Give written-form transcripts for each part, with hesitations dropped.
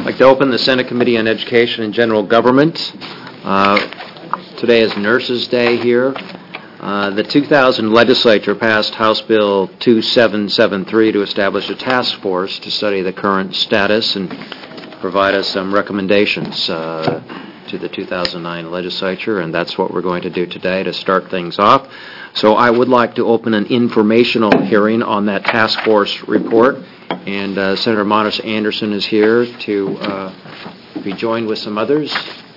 I'd like to open the Senate Committee on Education and General Government. Today is Nurses Day here. The 2000 legislature passed House Bill 2773 to establish a task force to study the current status and provide us some recommendations to the 2009 legislature, and that's what we're going to do today to start things off. So I would like to open an informational hearing on that task force report, and Senator Monis Anderson is here to be joined with some others.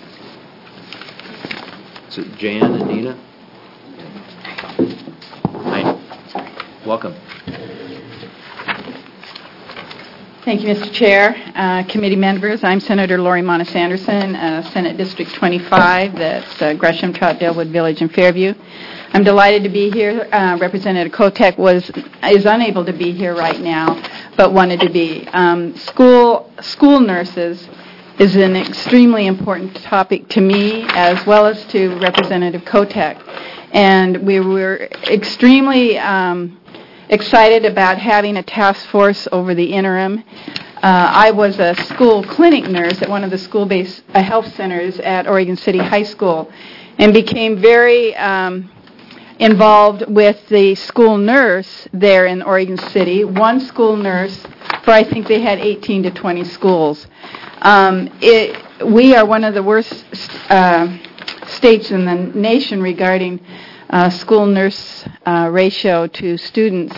Is it Jan and Nina? Hi. Welcome. Thank you, Mr. Chair. Committee members, I'm Senator Lori Monis Anderson, Senate District 25, that's Gresham, Trout-Delwood Village, and Fairview. I'm delighted to be here. Representative Kotek is unable to be here right now, but wanted to be. School nurses is an extremely important topic to me as well as to Representative Kotek. And we were extremely excited about having a task force over the interim. I was a school clinic nurse at one of the school-based health centers at Oregon City High School and became very involved with the school nurse there in Oregon City, one school nurse for I think they had 18 to 20 schools. We are one of the worst states in the nation regarding school nurse ratio to students,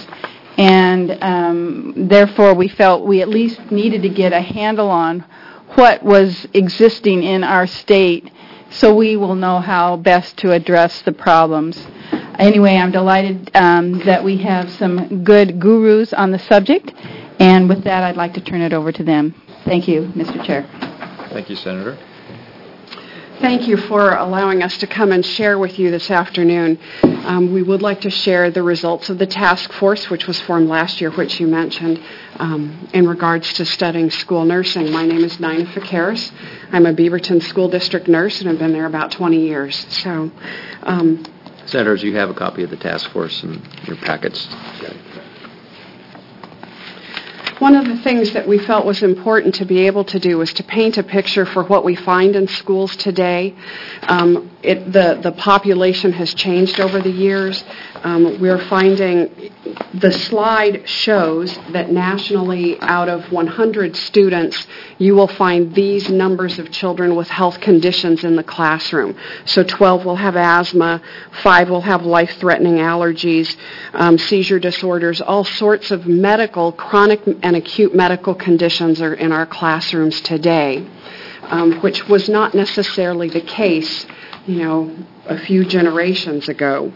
and therefore we felt we at least needed to get a handle on what was existing in our state so we will know how best to address the problems. Anyway, I'm delighted that we have some good gurus on the subject, and with that I'd like to turn it over to them. Thank you, Mr. Chair. Thank you, Senator. Thank you for allowing us to come and share with you this afternoon. We would like to share the results of the task force, which was formed last year, which you mentioned, in regards to studying school nursing. My name is Nina Fakaris. I'm a Beaverton School District nurse, and I've been there about 20 years. So, Senators, you have a copy of the task force in your packets. One of the things that we felt was important to be able to do was to paint a picture for what we find in schools today. The population has changed over the years. We're finding the slide shows that nationally, out of 100 students, you will find these numbers of children with health conditions in the classroom. So 12 will have asthma, 5 will have life-threatening allergies, seizure disorders, all sorts of medical, chronic and acute medical conditions are in our classrooms today, which was not necessarily the case, a few generations ago.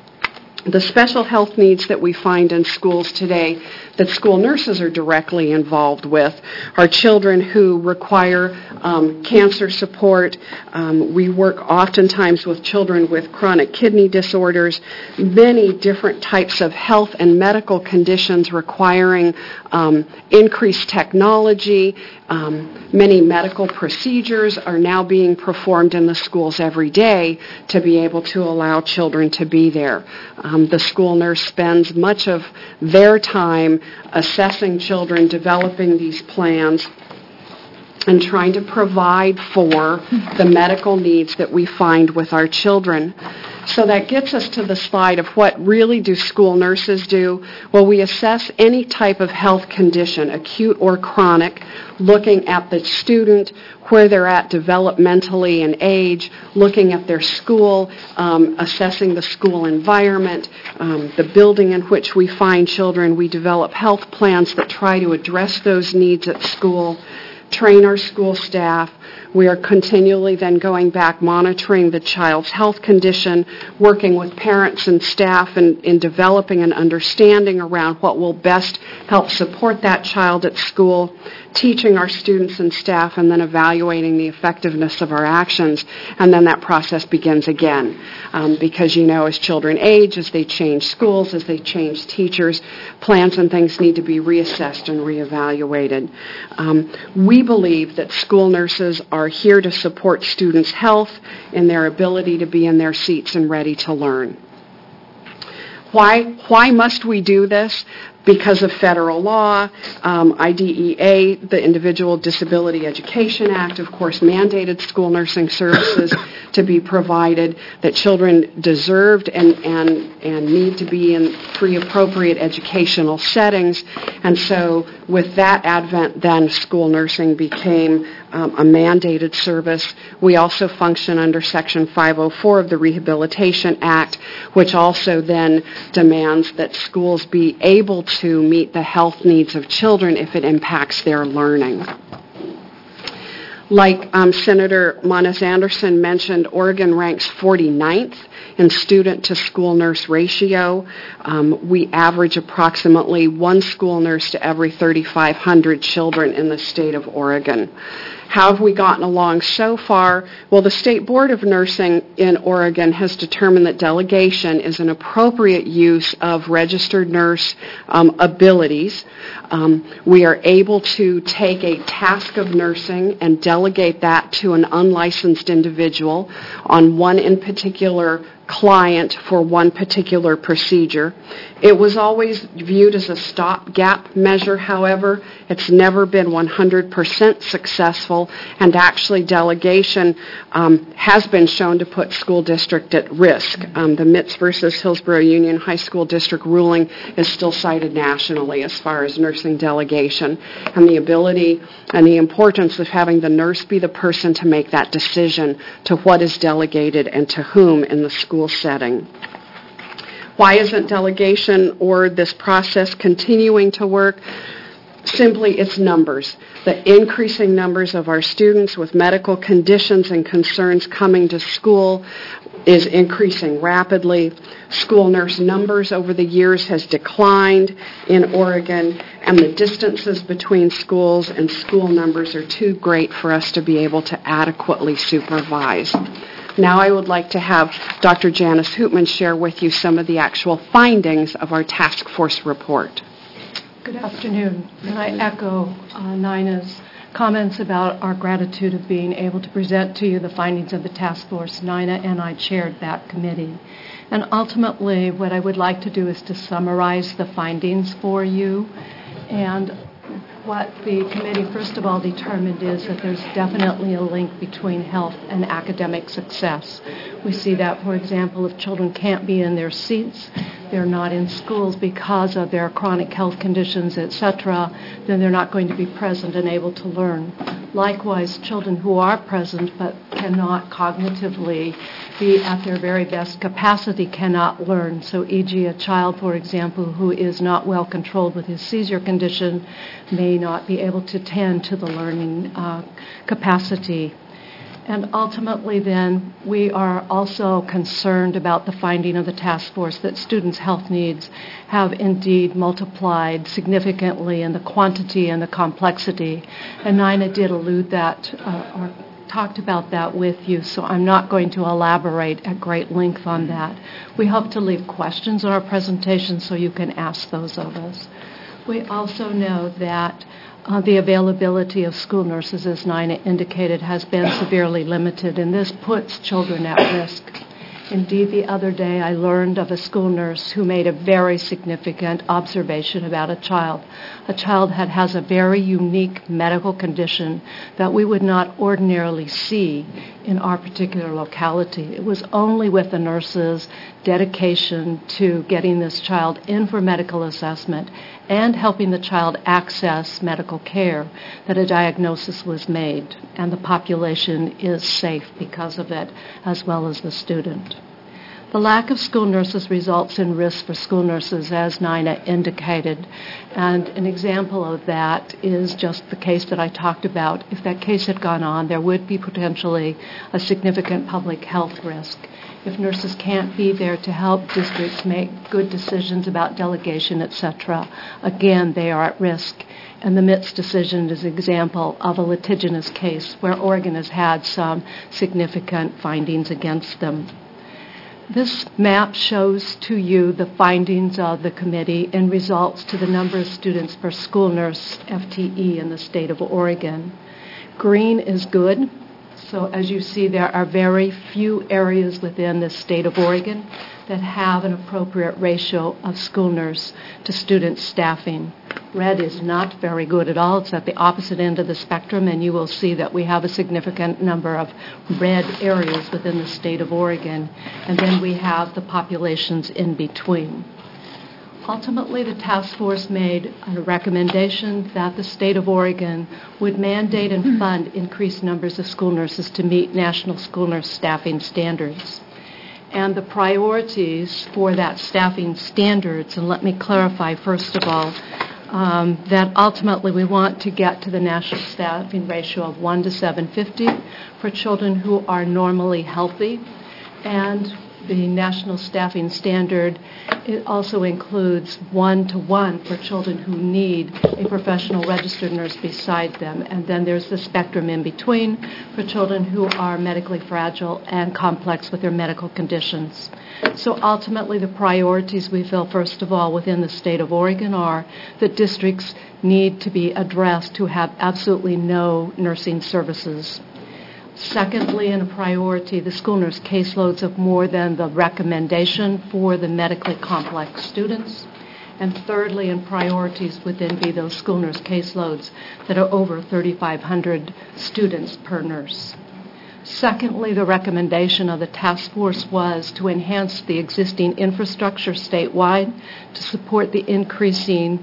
The special health needs that we find in schools today that school nurses are directly involved with are children who require cancer support. We work oftentimes with children with chronic kidney disorders, many different types of health and medical conditions requiring increased technology. Many medical procedures are now being performed in the schools every day to be able to allow children to be there. The school nurse spends much of their time assessing children, developing these plans, and trying to provide for the medical needs that we find with our children. So that gets us to the slide of what really do school nurses do. Well, we assess any type of health condition, acute or chronic, looking at the student, where they're at developmentally and age, looking at their school, assessing the school environment, the building in which we find children. We develop health plans that try to address those needs at school, train our school staff. We are continually then going back, monitoring the child's health condition, working with parents and staff in developing an understanding around what will best help support that child at school, teaching our students and staff, and then evaluating the effectiveness of our actions. And then that process begins again. Because, as children age, as they change schools, as they change teachers, plans and things need to be reassessed and reevaluated. We believe that school nurses are here to support students' health and their ability to be in their seats and ready to learn. Why must we do this? Because of federal law, IDEA, the Individual Disability Education Act, of course, mandated school nursing services to be provided, that children deserved and need to be in free appropriate educational settings. And so with that advent, then school nursing became a mandated service. We also function under Section 504 of the Rehabilitation Act, which also then demands that schools be able to meet the health needs of children if it impacts their learning. Like Senator Monis-Anderson mentioned, Oregon ranks 49th in student-to-school nurse ratio. We average approximately one school nurse to every 3,500 children in the state of Oregon. How have we gotten along so far? Well, the State Board of Nursing in Oregon has determined that delegation is an appropriate use of registered nurse abilities. We are able to take a task of nursing and delegate that to an unlicensed individual on one in particular client for one particular procedure. It was always viewed as a stopgap measure, however. It's never been 100% successful, and actually delegation has been shown to put school district at risk. The Mitz versus Hillsborough Union High School District ruling is still cited nationally as far as nursing delegation, and the ability and the importance of having the nurse be the person to make that decision to what is delegated and to whom in the school setting. Why isn't delegation or this process continuing to work? Simply, it's numbers. The increasing numbers of our students with medical conditions and concerns coming to school is increasing rapidly. School nurse numbers over the years has declined in Oregon, and the distances between schools and school numbers are too great for us to be able to adequately supervise. Now I would like to have Dr. Janice Hoopman share with you some of the actual findings of our task force report. Good afternoon. And I echo Nina's comments about our gratitude of being able to present to you the findings of the task force. Nina and I chaired that committee. And ultimately, what I would like to do is to summarize the findings for you. And what the committee, first of all, determined is that there's definitely a link between health and academic success. We see that, for example, if children can't be in their seats, they're not in schools because of their chronic health conditions, etc., then they're not going to be present and able to learn. Likewise, children who are present but cannot cognitively be at their very best capacity cannot learn. So, e.g., a child, for example, who is not well controlled with his seizure condition may not be able to tend to the learning capacity. And ultimately, then, we are also concerned about the finding of the task force that students' health needs have indeed multiplied significantly in the quantity and the complexity. And Nina did allude that or talked about that with you, so I'm not going to elaborate at great length on that. We hope to leave questions in our presentation so you can ask those of us. We also know that the availability of school nurses, as Nina indicated, has been severely limited, and this puts children at risk. Indeed, the other day I learned of a school nurse who made a very significant observation about a child. A child that has a very unique medical condition that we would not ordinarily see in our particular locality. It was only with the nurse's dedication to getting this child in for medical assessment and helping the child access medical care that a diagnosis was made, and the population is safe because of it, as well as the student. The lack of school nurses results in risk for school nurses, as Nina indicated, and an example of that is just the case that I talked about. If that case had gone on, there would be potentially a significant public health risk. If nurses can't be there to help districts make good decisions about delegation, etc., again, they are at risk. And the Mitz decision is an example of a litigious case where Oregon has had some significant findings against them. This map shows to you the findings of the committee in results to the number of students per school nurse FTE in the state of Oregon. Green is good, So as you see, there are very few areas within the state of Oregon that have an appropriate ratio of school nurse to student staffing. Red is not very good at all. It's at the opposite end of the spectrum, and you will see that we have a significant number of red areas within the state of Oregon, and then we have the populations in between. Ultimately, the task force made a recommendation that the state of Oregon would mandate and fund increased numbers of school nurses to meet national school nurse staffing standards. And the priorities for that staffing standards, and let me clarify first of all, that ultimately we want to get to the national staffing ratio of 1 to 750 for children who are normally healthy, and the national staffing standard, it also includes 1-to-1 for children who need a professional registered nurse beside them. And then there's the spectrum in between for children who are medically fragile and complex with their medical conditions. So ultimately, the priorities we feel, first of all, within the state of Oregon are that districts need to be addressed to have absolutely no nursing services. Secondly, and a priority, the school nurse caseloads of more than the recommendation for the medically complex students. And thirdly, and priorities would then be those school nurse caseloads that are over 3,500 students per nurse. Secondly, the recommendation of the task force was to enhance the existing infrastructure statewide to support the increasing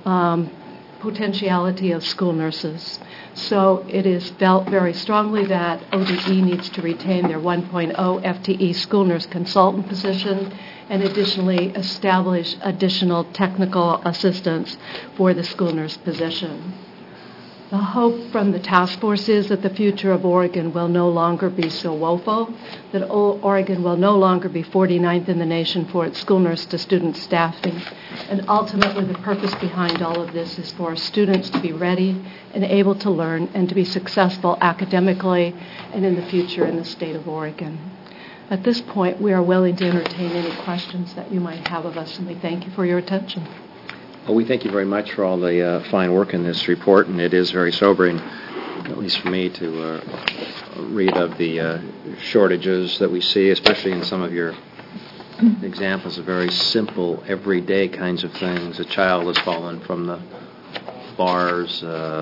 potentiality of school nurses. So it is felt very strongly that ODE needs to retain their 1.0 FTE school nurse consultant position and additionally establish additional technical assistance for the school nurse position. The hope from the task force is that the future of Oregon will no longer be so woeful, that Oregon will no longer be 49th in the nation for its school nurse to student staffing. And ultimately, the purpose behind all of this is for students to be ready and able to learn and to be successful academically and in the future in the state of Oregon. At this point, we are willing to entertain any questions that you might have of us, and we thank you for your attention. Well, we thank you very much for all the fine work in this report, and it is very sobering, at least for me, to read of the shortages that we see, especially in some of your examples of very simple, everyday kinds of things. A child has fallen from the bars,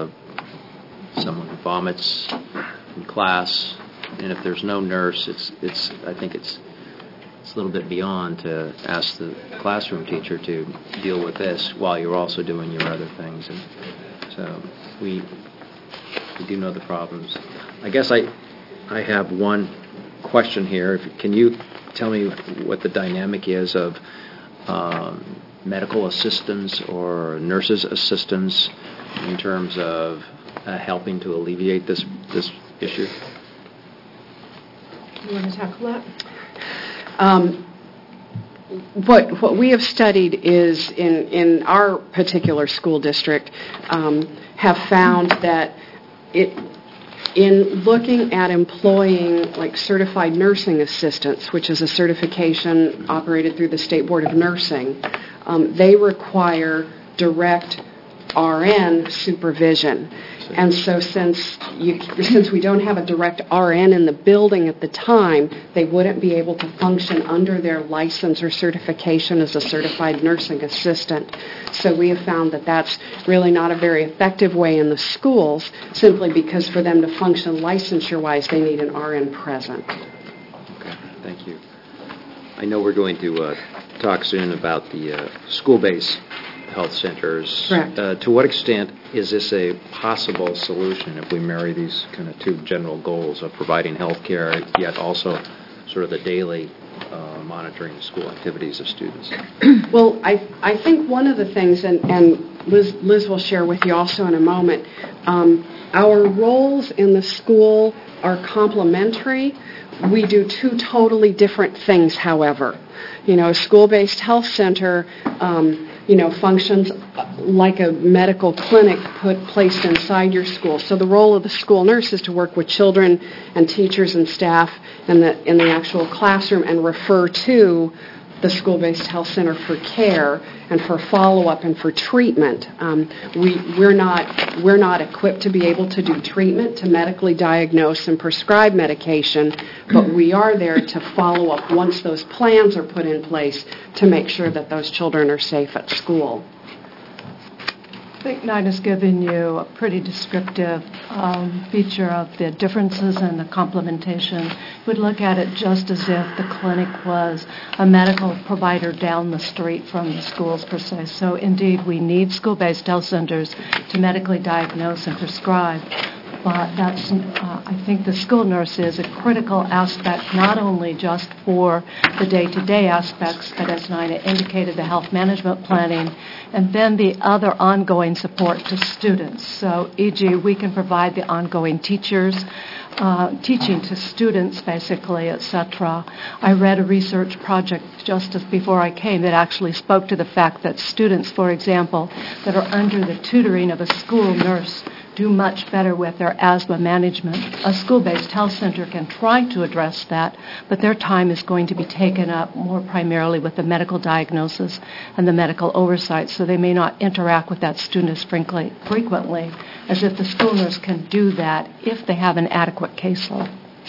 someone who vomits in class, and if there's no nurse, I think it's a little bit beyond to ask the classroom teacher to deal with this while you're also doing your other things. And so we do know the problems. I guess I have one question here. Can you tell me what the dynamic is of medical assistants or nurses' assistants in terms of helping to alleviate this issue? You want to tackle that? What we have studied is in our particular school district have found that in looking at employing like certified nursing assistants, which is a certification operated through the State Board of Nursing, they require direct RN supervision. And so since we don't have a direct RN in the building at the time, they wouldn't be able to function under their license or certification as a certified nursing assistant. So we have found that that's really not a very effective way in the schools, simply because for them to function licensure-wise, they need an RN present. Okay, thank you. I know we're going to talk soon about the school-based health centers. Correct. To what extent is this a possible solution if we marry these kind of two general goals of providing health care, yet also sort of the daily monitoring school activities of students? Well, I think one of the things, and Liz will share with you also in a moment, our roles in the school are complementary. We do two totally different things, however. A school-based health center functions like a medical clinic placed inside your school. So the role of the school nurse is to work with children and teachers and staff in the actual classroom and refer to the school-based health center for care and for follow-up and for treatment. We're not equipped to be able to do treatment, to medically diagnose and prescribe medication, but we are there to follow up once those plans are put in place to make sure that those children are safe at school. I think Nina's given you a pretty descriptive feature of the differences and the complementation. We'd look at it just as if the clinic was a medical provider down the street from the schools per se. So indeed, we need school-based health centers to medically diagnose and prescribe. But that's, I think the school nurse is a critical aspect, not only just for the day-to-day aspects, but as Nina indicated, the health management planning, and then the other ongoing support to students. So, e.g., we can provide the ongoing teachers, teaching to students, basically, etc. I read a research project just before I came that actually spoke to the fact that students, for example, that are under the tutoring of a school nurse do much better with their asthma management. A school-based health center can try to address that, but their time is going to be taken up more primarily with the medical diagnosis and the medical oversight, so they may not interact with that student as frequently as if the school nurse can do that if they have an adequate caseload.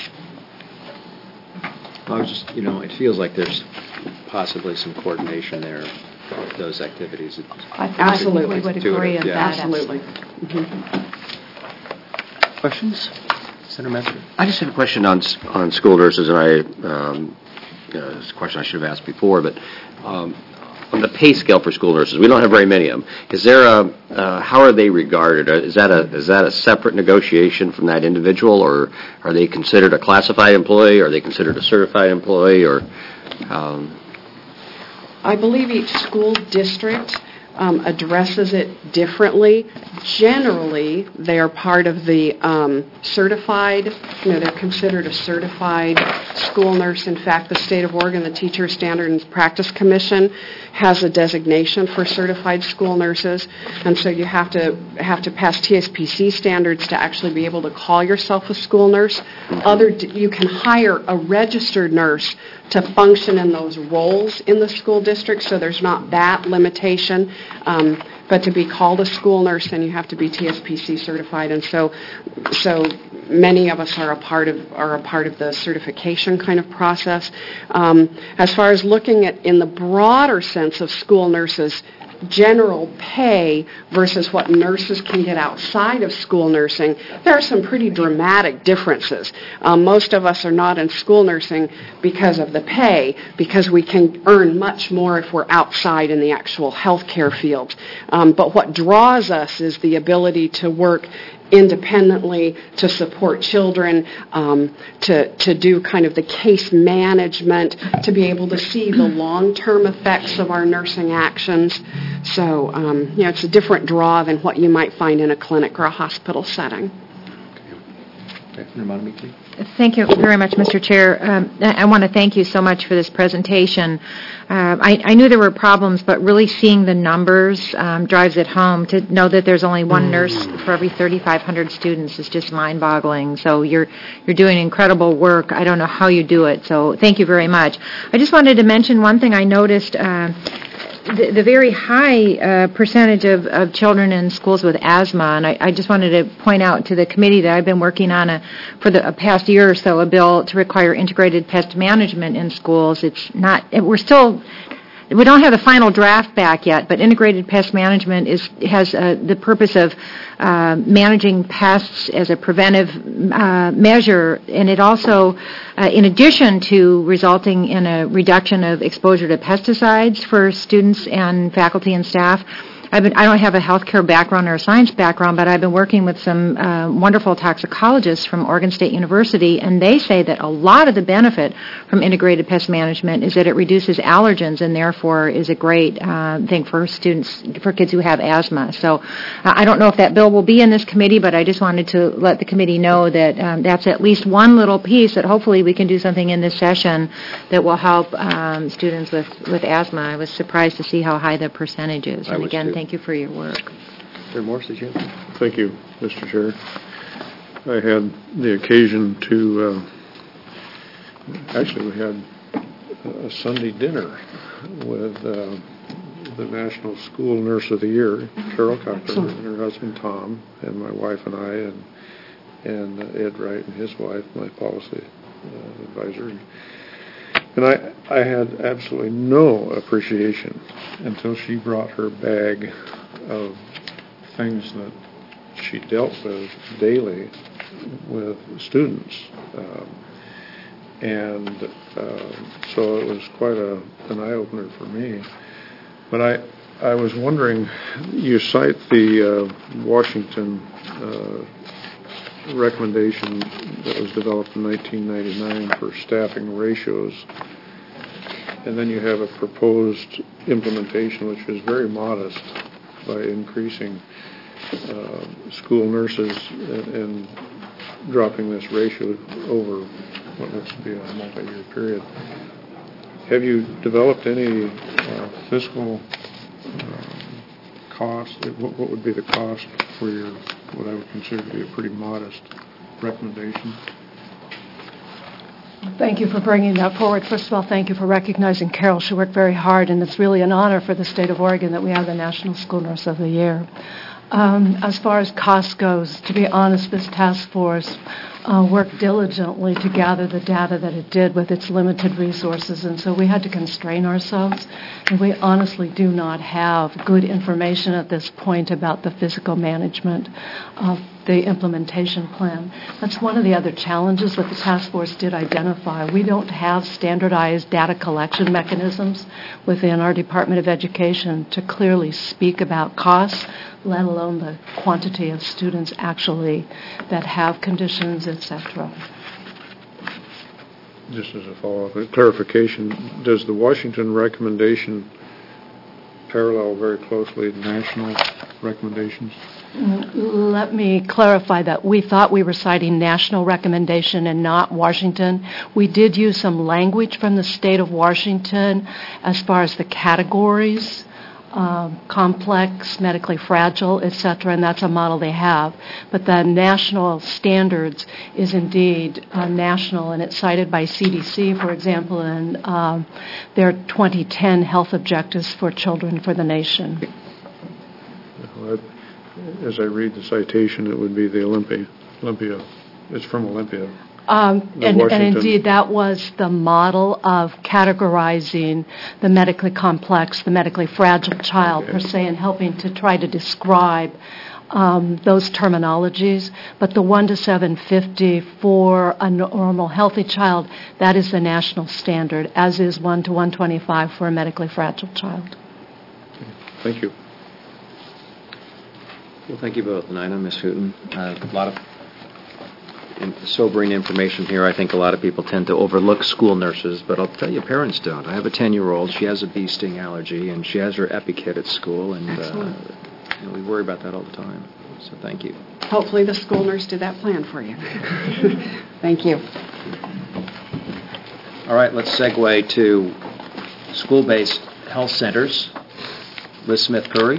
I was just, it feels like there's possibly some coordination there of those activities. Absolutely. We would agree on that. Absolutely. Questions? Senator Metzger? I just have a question on school nurses, and it's a question I should have asked before, but on the pay scale for school nurses, we don't have very many of them. Is there how are they regarded? Is that a separate negotiation from that individual, or are they considered a classified employee? Are they considered a certified employee, or? I believe each school district addresses it differently. Generally, they are part of the certified, they're considered a certified school nurse. In fact, the State of Oregon, the Teacher Standard and Practice Commission, has a designation for certified school nurses, and so you have to pass TSPC standards to actually be able to call yourself a school nurse. You can hire a registered nurse to function in those roles in the school district, so there's not that limitation. But to be called a school nurse, then you have to be TSPC certified, and so many of us are a part of the certification kind of process. As far as looking at in the broader sense of school nurses, general pay versus what nurses can get outside of school nursing, there are some pretty dramatic differences. Most of us are not in school nursing because of the pay, because we can earn much more if we're outside in the actual healthcare field. But what draws us is the ability to work independently, to support children, to do kind of the case management, to be able to see the long-term effects of our nursing actions. So, it's a different draw than what you might find in a clinic or a hospital setting. Thank you very much, Mr. Chair. I want to thank you so much for this presentation. I knew there were problems, but really seeing the numbers drives it home. To know that there's only one nurse for every 3,500 students is just mind-boggling. So you're doing incredible work. I don't know how you do it, so thank you very much. I just wanted to mention one thing I noticed. The very high percentage of children in schools with asthma, and I just wanted to point out to the committee that I've been working on for the past year or so a bill to require integrated pest management in schools. We don't have the final draft back yet, but integrated pest management has the purpose of managing pests as a preventive measure, and it also, in addition to resulting in a reduction of exposure to pesticides for students and faculty and staff. I don't have a healthcare background or a science background, but I've been working with some wonderful toxicologists from Oregon State University, and they say that a lot of the benefit from integrated pest management is that it reduces allergens and therefore is a great thing for kids who have asthma. So I don't know if that bill will be in this committee, but I just wanted to let the committee know that that's at least one little piece that hopefully we can do something in this session that will help students with asthma. I was surprised to see how high the percentage is. And again, thank you for your work. Mr. Morse, did you? Thank you, Mr. Chair. I had the occasion to, actually we had a Sunday dinner with the National School Nurse of the Year, Carol Cochran, and her husband Tom, and my wife and I, and Ed Wright and his wife, my policy advisor. And I had absolutely no appreciation until she brought her bag of things that she dealt with daily with students. So it was quite an eye-opener for me. But I was wondering, you cite the Washington recommendation that was developed in 1999 for staffing ratios, and then you have a proposed implementation which is very modest by increasing school nurses and dropping this ratio over what looks to be a multi-year period. Have you developed any fiscal cost? What would be the cost for your, what I would consider to be a pretty modest recommendation? Thank you for bringing that forward. First of all, thank you for recognizing Carol. She worked very hard, and it's really an honor for the state of Oregon that we have the National School Nurse of the Year. As far as cost goes, to be honest, this task force worked diligently to gather the data that it did with its limited resources, and so we had to constrain ourselves, and we honestly do not have good information at this point about the physical management of the implementation plan. That's one of the other challenges that the task force did identify. We don't have standardized data collection mechanisms within our Department of Education to clearly speak about costs, let alone the quantity of students actually that have conditions, etc. Just as a follow-up, a clarification, does the Washington recommendation parallel very closely national recommendations? Let me clarify that. We thought we were citing national recommendation and not Washington. We did use some language from the state of Washington as far as the categories, complex, medically fragile, etc., and that's a model they have. But the national standards is indeed national, and it's cited by CDC, for example, in their 2010 health objectives for children for the nation. As I read the citation, it would be the Olympia. It's from Olympia. And indeed, that was the model of categorizing the medically complex, the medically fragile child, per se, and helping to try to describe those terminologies. But the 1 to 750 for a normal, healthy child, that is the national standard, as is 1 to 125 for a medically fragile child. Thank you. Well, thank you both, Nina, Ms. Hooten. A lot of sobering information here. I think a lot of people tend to overlook school nurses, but I'll tell you, parents don't. I have a 10-year-old. She has a bee sting allergy, and she has her EpiKit at school, and we worry about that all the time. So thank you. Hopefully the school nurse did that plan for you. Thank you. All right, let's segue to school-based health centers. Liz Smith-Curry.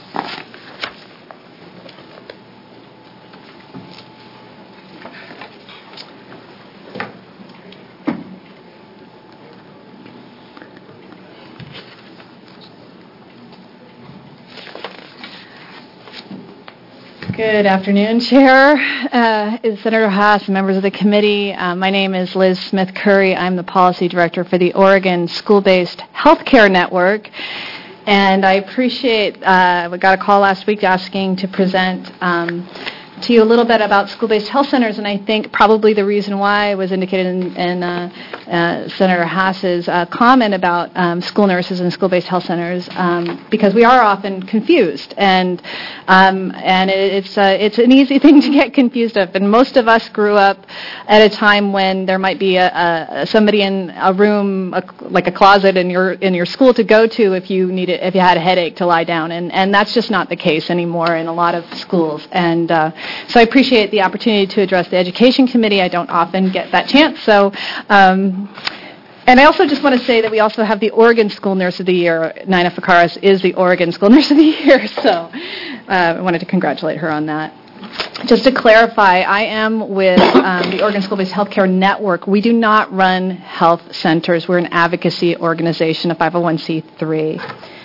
Good afternoon, Chair, Senator Haas, members of the committee. My name is Liz Smith-Curry. I'm the Policy Director for the Oregon School-Based Healthcare Network. And I appreciate, we got a call last week asking to present to you a little bit about school-based health centers, and I think probably the reason why was indicated in Senator Haas's comment about school nurses and school-based health centers, because we are often confused, and it's an easy thing to get confused of. And most of us grew up at a time when there might be somebody in a room, like a closet in your school to go to if you had a headache to lie down, and that's just not the case anymore in a lot of schools. And so I appreciate the opportunity to address the Education Committee. I don't often get that chance. So, and I also just want to say that we also have the Oregon School Nurse of the Year. Nina Fakaris is the Oregon School Nurse of the Year. So I wanted to congratulate her on that. Just to clarify, I am with the Oregon School-Based Healthcare Network. We do not run health centers. We're an advocacy organization, a 501c3.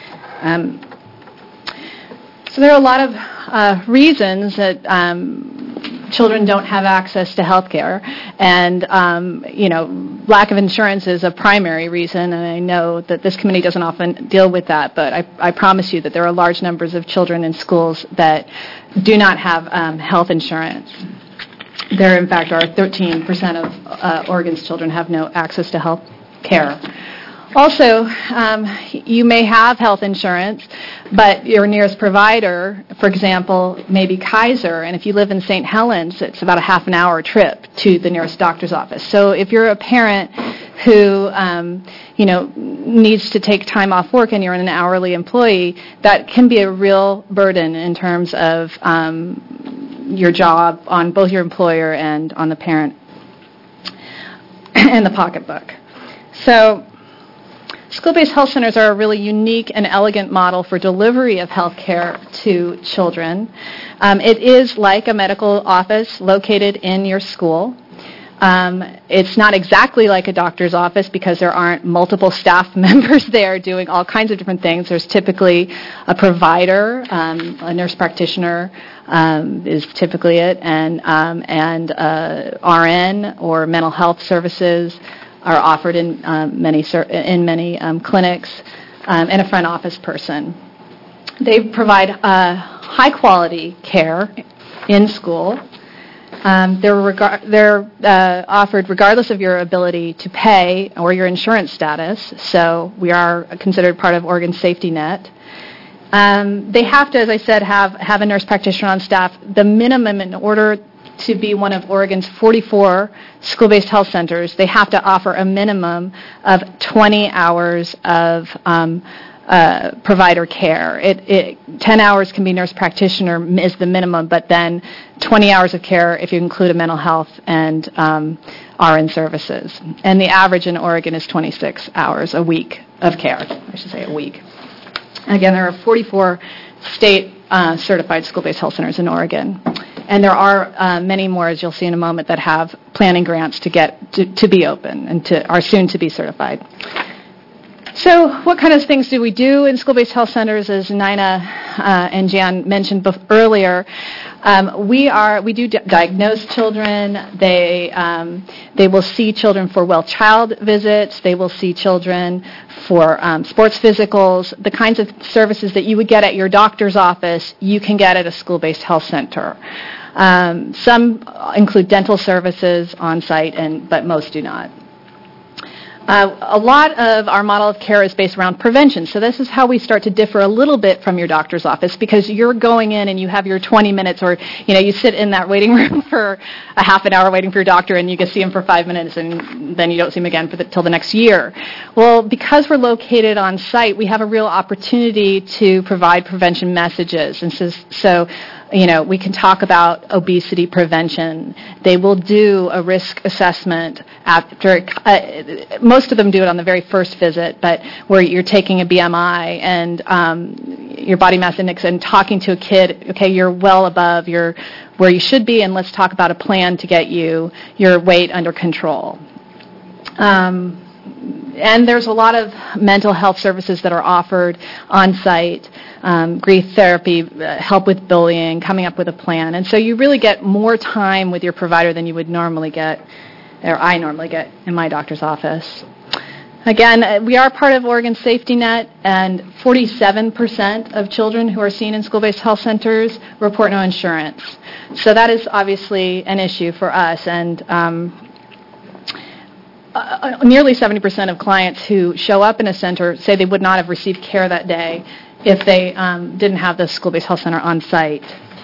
So there are a lot of reasons that children don't have access to health care, and lack of insurance is a primary reason, and I know that this committee doesn't often deal with that, but I promise you that there are large numbers of children in schools that do not have health insurance. There, in fact, are 13% of Oregon's children have no access to health care. Also, you may have health insurance, but your nearest provider, for example, may be Kaiser, and if you live in St. Helens, it's about a half an hour trip to the nearest doctor's office. So if you're a parent who, needs to take time off work and you're an hourly employee, that can be a real burden in terms of your job on both your employer and on the parent and the pocketbook. So school-based health centers are a really unique and elegant model for delivery of health care to children. It is like a medical office located in your school. It's not exactly like a doctor's office because there aren't multiple staff members there doing all kinds of different things. There's typically a provider, a nurse practitioner is typically it, and RN or mental health services are offered in many clinics, and a front office person. They provide high-quality care in school. They're offered regardless of your ability to pay or your insurance status, so we are considered part of Oregon's safety net. They have to, as I said, have a nurse practitioner on staff. The minimum in order to be one of Oregon's 44 school-based health centers, they have to offer a minimum of 20 hours of provider care. 10 hours can be nurse practitioner is the minimum, but then 20 hours of care if you include a mental health and RN services. And the average in Oregon is 26 hours a week of care, I should say a week. Again, there are 44 state certified school-based health centers in Oregon. And there are many more, as you'll see in a moment, that have planning grants to get to be open and are soon to be certified. So what kind of things do we do in school-based health centers? As Nina and Jan mentioned earlier, we do diagnose children. They will see children for well child visits. They will see children for sports physicals. The kinds of services that you would get at your doctor's office, you can get at a school-based health center. Some include dental services on site, but most do not. A lot of our model of care is based around prevention. So this is how we start to differ a little bit from your doctor's office, because you're going in and you have your 20 minutes, or you sit in that waiting room for a half an hour waiting for your doctor, and you can see him for 5 minutes, and then you don't see him again till the next year. Well, because we're located on site, we have a real opportunity to provide prevention messages, and so we can talk about obesity prevention. They will do a risk assessment after, most of them do it on the very first visit, but where you're taking a BMI and your body mass index and talking to a kid, okay, you're well above where you should be, and let's talk about a plan to get your weight under control. And there's a lot of mental health services that are offered on site, grief therapy, help with bullying, coming up with a plan. And so you really get more time with your provider than you would normally get, or I normally get in my doctor's office. Again, we are part of Oregon's safety net, and 47% of children who are seen in school-based health centers report no insurance. So that is obviously an issue for us, and nearly 70% of clients who show up in a center say they would not have received care that day if they didn't have the school-based health center on site.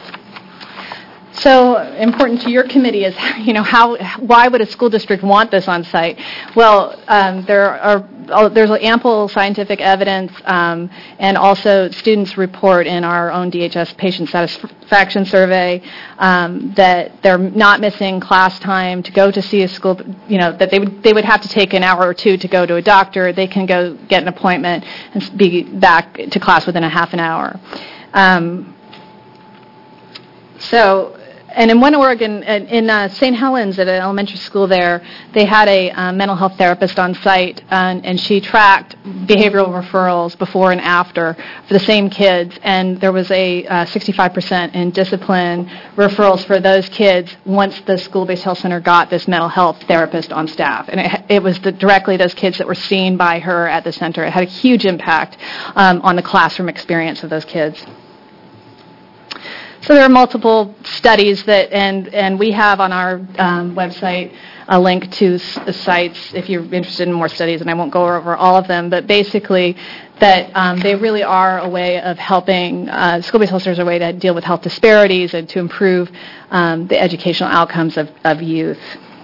So important to your committee is, why would a school district want this on site? Well, there's ample scientific evidence, and also students report in our own DHS patient satisfaction survey that they're not missing class time to go to see a school. That they would have to take an hour or two to go to a doctor. They can go get an appointment and be back to class within a half an hour. So And in one Oregon, in St. Helens at an elementary school there, they had a mental health therapist on site, and she tracked behavioral referrals before and after for the same kids, and there was a 65% in discipline referrals for those kids once the school-based health center got this mental health therapist on staff. And it was directly those kids that were seen by her at the center. It had a huge impact on the classroom experience of those kids. So there are multiple studies that, and we have on our website a link to sites if you're interested in more studies, and I won't go over all of them, but basically that they really are a way of helping, school-based health centers are a way to deal with health disparities and to improve the educational outcomes of youth.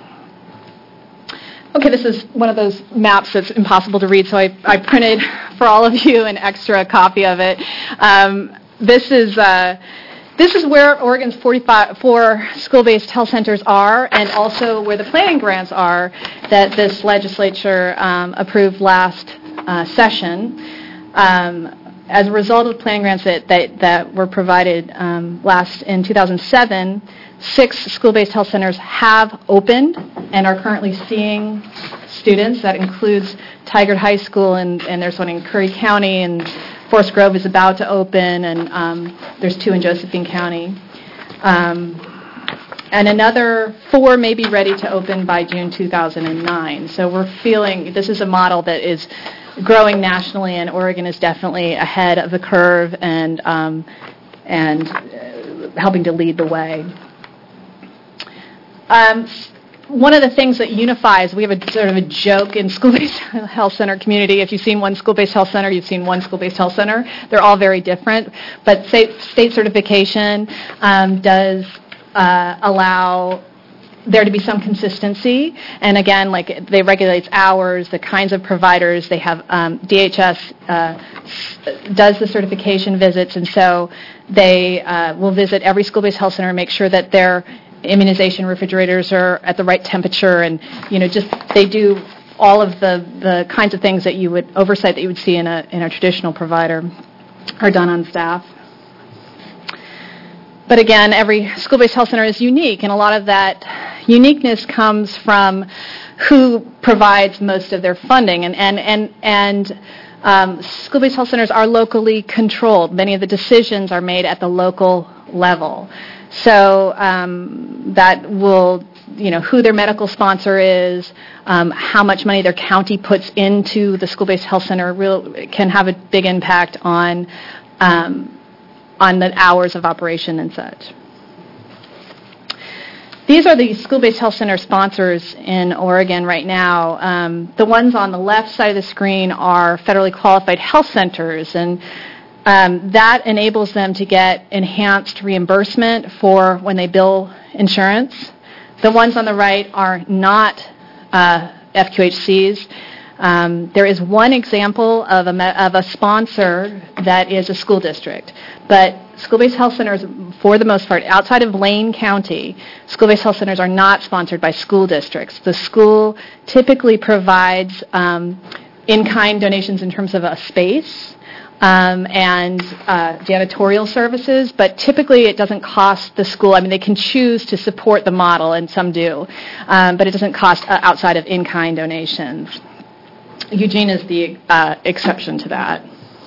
Okay, this is one of those maps that's impossible to read, so I printed for all of you an extra copy of it. This is where Oregon's 44 school-based health centers are, and also where the planning grants are that this legislature approved last session. As a result of planning grants that were provided in 2007, 6 school-based health centers have opened and are currently seeing students. That includes Tigard High School, and there's one in Curry County, and Forest Grove is about to open, and there's 2 in Josephine County. And another 4 may be ready to open by June 2009. So we're feeling this is a model that is growing nationally, and Oregon is definitely ahead of the curve and helping to lead the way. One of the things that unifies, we have a sort of a joke in school-based health center community. If you've seen one school-based health center, you've seen one school-based health center. They're all very different. But state certification does allow there to be some consistency. And again, like they regulates hours, the kinds of providers. They have DHS does the certification visits, and so they will visit every school-based health center and make sure that their immunization refrigerators are at the right temperature, and just they do all of the kinds of things that you would oversight that you would see in a traditional provider are done on staff. But again, every school-based health center is unique, and a lot of that uniqueness comes from who provides most of their funding, and school-based health centers are locally controlled. Many of the decisions are made at the local level. So that will, who their medical sponsor is, how much money their county puts into the school-based health center can have a big impact on the hours of operation and such. These are the school-based health center sponsors in Oregon right now. The ones on the left side of the screen are federally qualified health centers, and that enables them to get enhanced reimbursement for when they bill insurance. The ones on the right are not FQHCs. There is one example of a sponsor that is a school district, but school-based health centers, for the most part, outside of Lane County, school-based health centers are not sponsored by school districts. The school typically provides in-kind donations in terms of a space, and janitorial services, but typically it doesn't cost the school. I mean, they can choose to support the model, and some do, but it doesn't cost outside of in-kind donations. Eugene is the exception to that.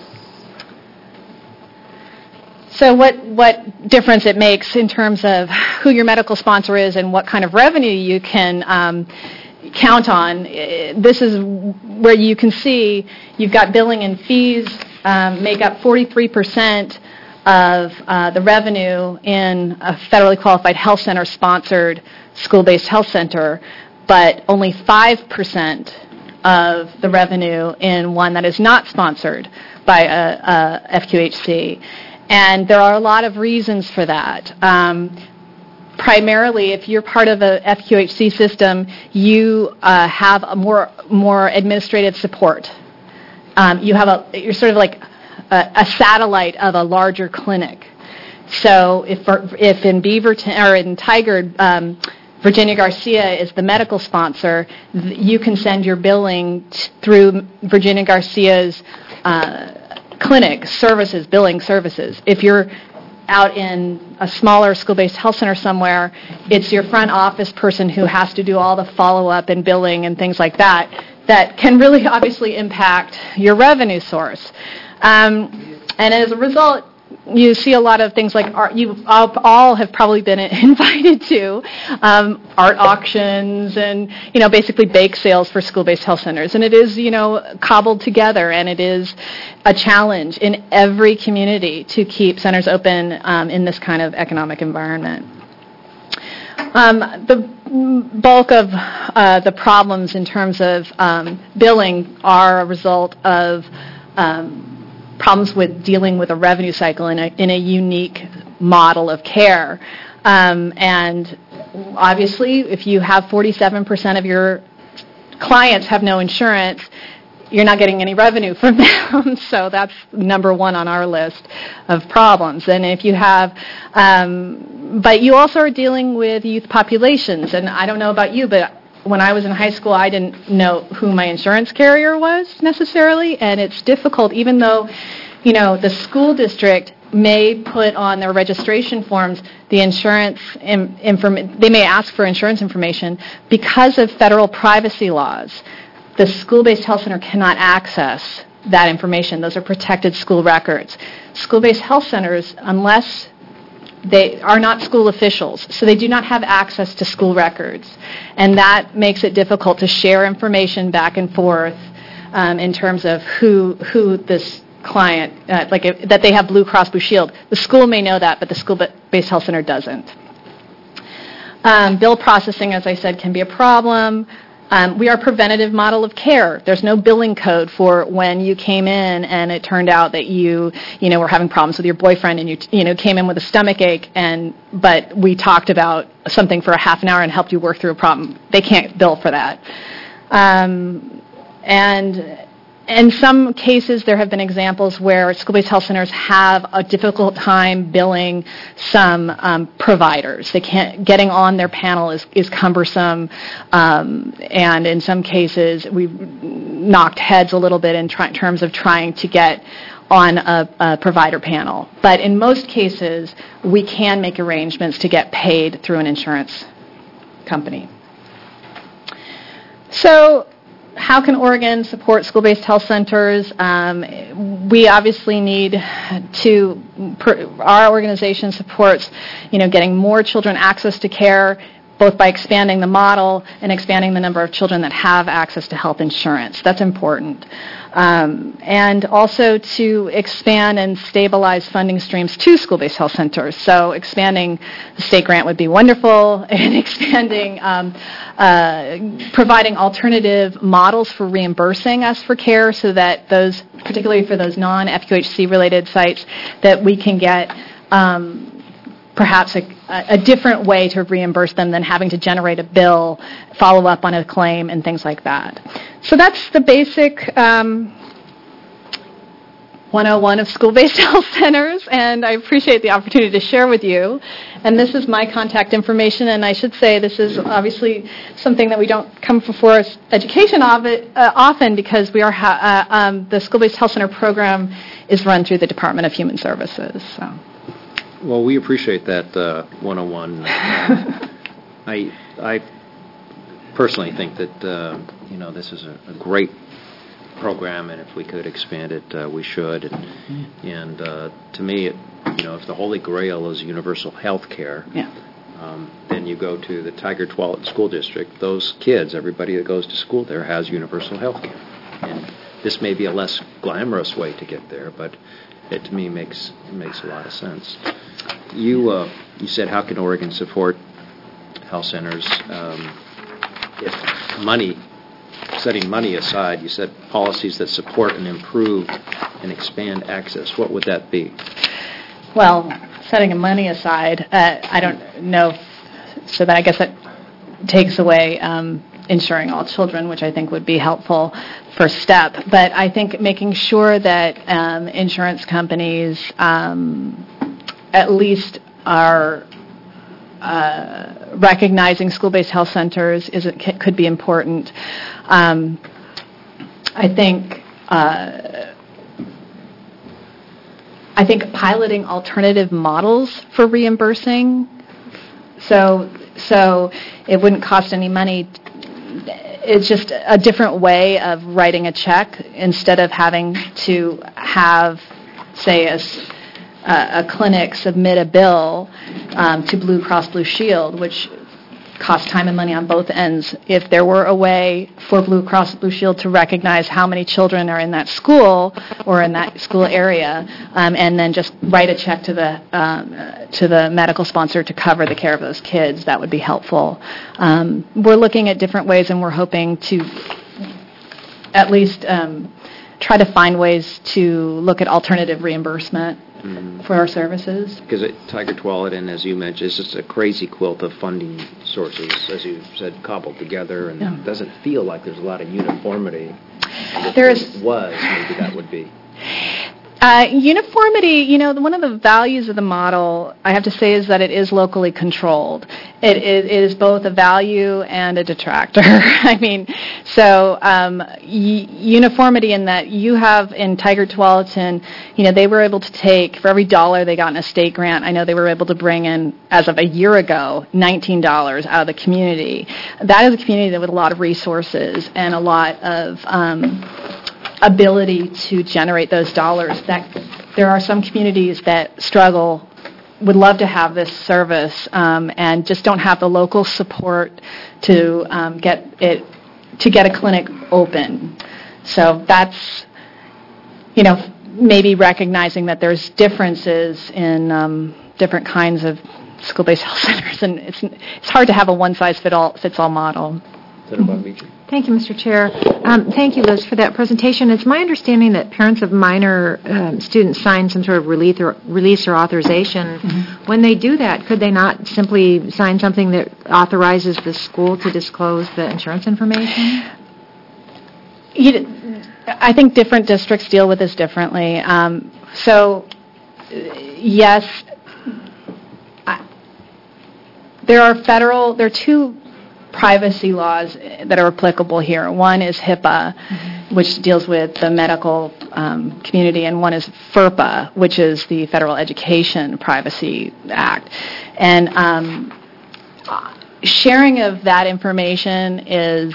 So what difference it makes in terms of who your medical sponsor is and what kind of revenue you can count on. This is where you can see you've got billing and fees make up 43% of the revenue in a federally qualified health center sponsored school-based health center, but only 5% of the revenue in one that is not sponsored by a FQHC. And there are a lot of reasons for that. Primarily, if you're part of a FQHC system, you have a more administrative support. You're sort of like a satellite of a larger clinic. So if in Beaverton or in Tigard, Virginia Garcia is the medical sponsor, you can send your billing through Virginia Garcia's clinic services, billing services. If you're out in a smaller school-based health center somewhere, it's your front office person who has to do all the follow-up and billing and things like that can really obviously impact your revenue source. And as a result, you see a lot of things like art. You all have probably been invited to art auctions and, basically bake sales for school-based health centers. And it is, cobbled together, and it is a challenge in every community to keep centers open in this kind of economic environment. The bulk of the problems in terms of billing are a result of problems with dealing with a revenue cycle in a unique model of care. And obviously, if you have 47% of your clients have no insurance, you're not getting any revenue from them. So that's number one on our list of problems. And if you have, but you also are dealing with youth populations. And I don't know about you, but when I was in high school, I didn't know who my insurance carrier was necessarily, and it's difficult, even though, the school district may put on their registration forms the insurance they may ask for insurance information. Because of federal privacy laws, the school-based health center cannot access that information. Those are protected school records. School-based health centers, unless they are not school officials, so they do not have access to school records. And that makes it difficult to share information back and forth in terms of who this client, that they have Blue Cross Blue Shield. The school may know that, but the school-based health center doesn't. Bill processing, as I said, can be a problem. We are a preventative model of care. There's no billing code for when you came in and it turned out that you were having problems with your boyfriend and you came in with a stomach ache, but we talked about something for a half an hour and helped you work through a problem. They can't bill for that. And in some cases, there have been examples where school-based health centers have a difficult time billing some providers. Getting on their panel is cumbersome, and in some cases, we've knocked heads a little bit in terms of trying to get on a provider panel. But in most cases, we can make arrangements to get paid through an insurance company. So, how can Oregon support school-based health centers? We obviously need to, our organization supports, getting more children access to care, both by expanding the model and expanding the number of children that have access to health insurance. That's important. And also to expand and stabilize funding streams to school-based health centers. So expanding the state grant would be wonderful, and expanding, providing alternative models for reimbursing us for care so that those, particularly for those non-FQHC-related sites, that we can get perhaps a different way to reimburse them than having to generate a bill, follow up on a claim, and things like that. So that's the basic 101 of school-based health centers, and I appreciate the opportunity to share with you. And this is my contact information, and I should say this is obviously something that we don't come before us education of it often, because we are the school-based health center program is run through the Department of Human Services. So. Well, we appreciate that 101. I personally think that this is a great program, and if we could expand it, we should. And to me, if the Holy Grail is universal health care, then you go to the Tiger Tualatin School District. Those kids, everybody that goes to school there, has universal health care. And this may be a less glamorous way to get there, but it to me makes a lot of sense. You said, how can Oregon support health centers? If setting money aside, you said policies that support and improve and expand access. What would that be? Well, setting money aside, I don't know. So that I guess that takes away insuring all children, which I think would be helpful first step. But I think making sure that insurance companies at least are recognizing school-based health centers could be important. I I think, piloting alternative models for reimbursing. So it wouldn't cost any money. It's just a different way of writing a check instead of having to have, say, a clinic submit a bill to Blue Cross Blue Shield, which costs time and money on both ends. If there were a way for Blue Cross Blue Shield to recognize how many children are in that school or in that school area, and then just write a check to the medical sponsor to cover the care of those kids, that would be helpful. We're looking at different ways, and we're hoping to at least try to find ways to look at alternative reimbursement for our services. Because Tiger Tualatin, as you mentioned, is just a crazy quilt of funding sources, as you said, cobbled together, and it doesn't feel like there's a lot of uniformity. Maybe that would be. Uniformity, one of the values of the model, I have to say, is that it is locally controlled. It is both a value and a detractor. Uniformity in that you have in Tiger Tualatin, they were able to take, for every $1 they got in a state grant, I know they were able to bring in, as of a year ago, $19 out of the community. That is a community with a lot of resources and a lot of ability to generate those dollars. That there are some communities that struggle, would love to have this service, and just don't have the local support to get a clinic open. So that's maybe recognizing that there's differences in different kinds of school-based health centers, and it's hard to have a one-size-fits-all model. Thank you, Mr. Chair. Thank you, Liz, for that presentation. It's my understanding that parents of minor students sign some sort of release or authorization. Mm-hmm. When they do that, could they not simply sign something that authorizes the school to disclose the insurance information? I think different districts deal with this differently. Yes, there are two privacy laws that are applicable here. One is HIPAA, which deals with the medical community, and one is FERPA, which is the Federal Education Privacy Act. And sharing of that information is,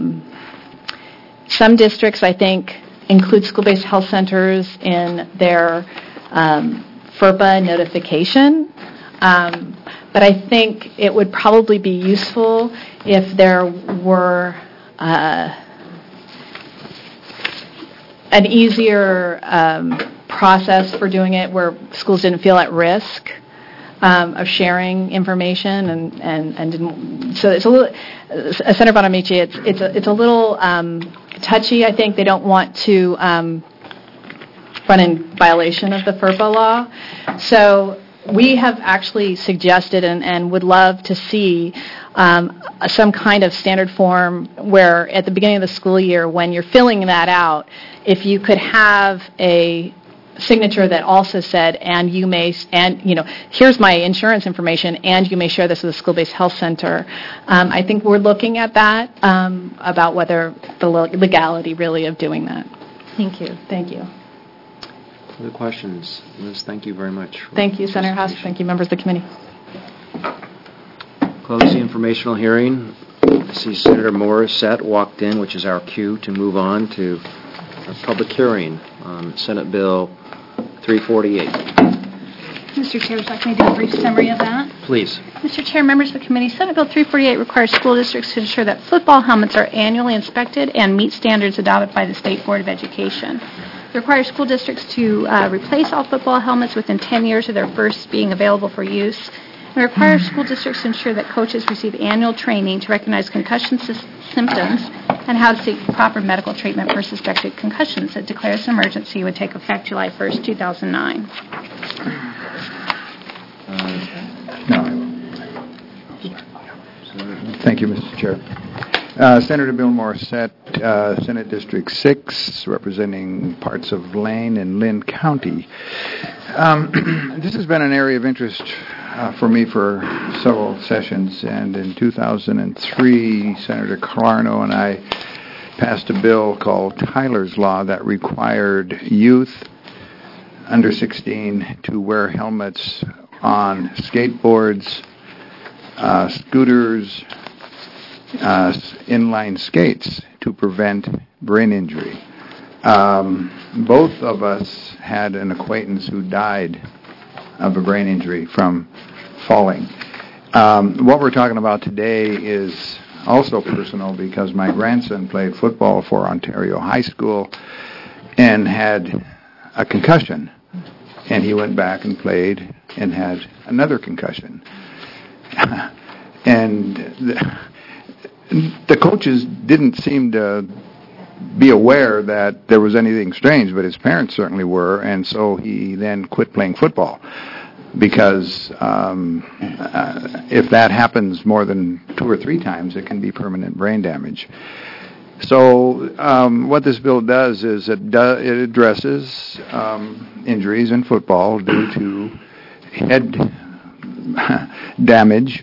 some districts, I think, include school-based health centers in their FERPA notification. But I think it would probably be useful if there were an easier process for doing it where schools didn't feel at risk of sharing information and didn't. So it's a little, Senator Bonamici, it's a little touchy. I think they don't want to run in violation of the FERPA law. So we have actually suggested and would love to see some kind of standard form where at the beginning of the school year, when you're filling that out, if you could have a signature that also said, here's my insurance information, and you may share this with a school-based health center. I think we're looking at that, about whether the legality really of doing that. Thank you. Thank you. Other questions? Liz, thank you very much. Thank you, Senator House. Thank you, members of the committee. Close the informational hearing. I see Senator Morissette walked in, which is our cue to move on to a public hearing on Senate Bill 348. Mr. Chair, would you like me to do a brief summary of that? Please. Mr. Chair, members of the committee, Senate Bill 348 requires school districts to ensure that football helmets are annually inspected and meet standards adopted by the State Board of Education. It requires school districts to replace all football helmets within 10 years of their first being available for use. It requires school districts to ensure that coaches receive annual training to recognize concussion symptoms and how to seek proper medical treatment for suspected concussions. It declares an emergency would take effect July 1st, 2009. Thank you, Mr. Chair. Senator Bill Morissette, Senate District 6, representing parts of Lane and Lynn County. This has been an area of interest for me for several sessions, and in 2003, Senator Clarno and I passed a bill called Tyler's Law that required youth under 16 to wear helmets on skateboards, scooters, inline skates to prevent brain injury. Both of us had an acquaintance who died of a brain injury from falling. What we're talking about today is also personal because my grandson played football for Ontario High School and had a concussion. And he went back and played and had another concussion. And the coaches didn't seem to be aware that there was anything strange, but his parents certainly were, and so he then quit playing football. Because if that happens more than 2 or 3 times, it can be permanent brain damage. So what this bill does is it addresses injuries in football due to head damage.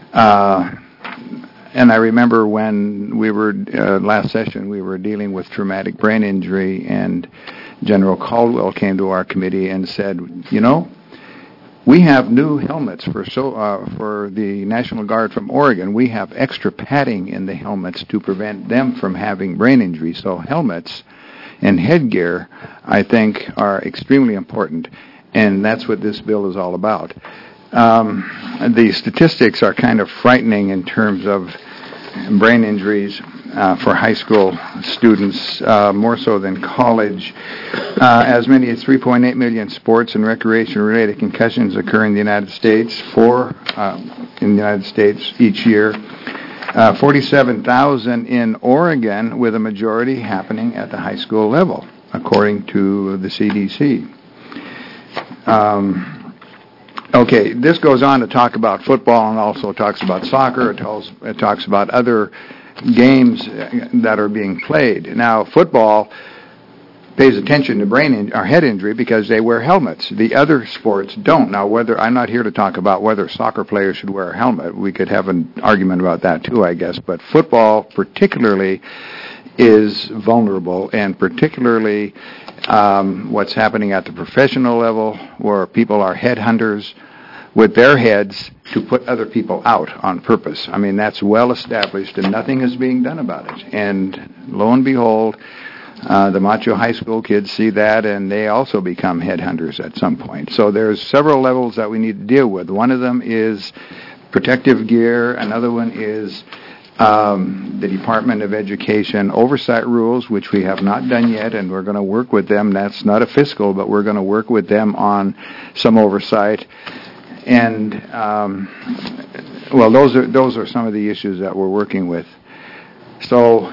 And I remember when we were, last session, we were dealing with traumatic brain injury, and General Caldwell came to our committee and said, you know, we have new helmets for the National Guard from Oregon. We have extra padding in the helmets to prevent them from having brain injury. So helmets and headgear, I think, are extremely important, and that's what this bill is all about. The statistics are kind of frightening in terms of brain injuries for high school students, more so than college. As many as 3.8 million sports and recreation-related concussions occur in the United States, each year. 47,000 in Oregon, with a majority happening at the high school level, according to the CDC. Okay, this goes on to talk about football and also talks about soccer. It talks about other games that are being played. Now, football pays attention to brain or head injury because they wear helmets. The other sports don't. Now, I'm not here to talk about whether soccer players should wear a helmet. We could have an argument about that too, I guess. But football particularly is vulnerable, and particularly what's happening at the professional level, where people are headhunters with their heads to put other people out on purpose. I mean, that's well established, and nothing is being done about it. And lo and behold, the macho high school kids see that, and they also become headhunters at some point. So there's several levels that we need to deal with. One of them is protective gear. Another one is the Department of Education oversight rules, which we have not done yet, and we're going to work with them. That's not a fiscal, but we're going to work with them on some oversight. And those are some of the issues that we're working with. So,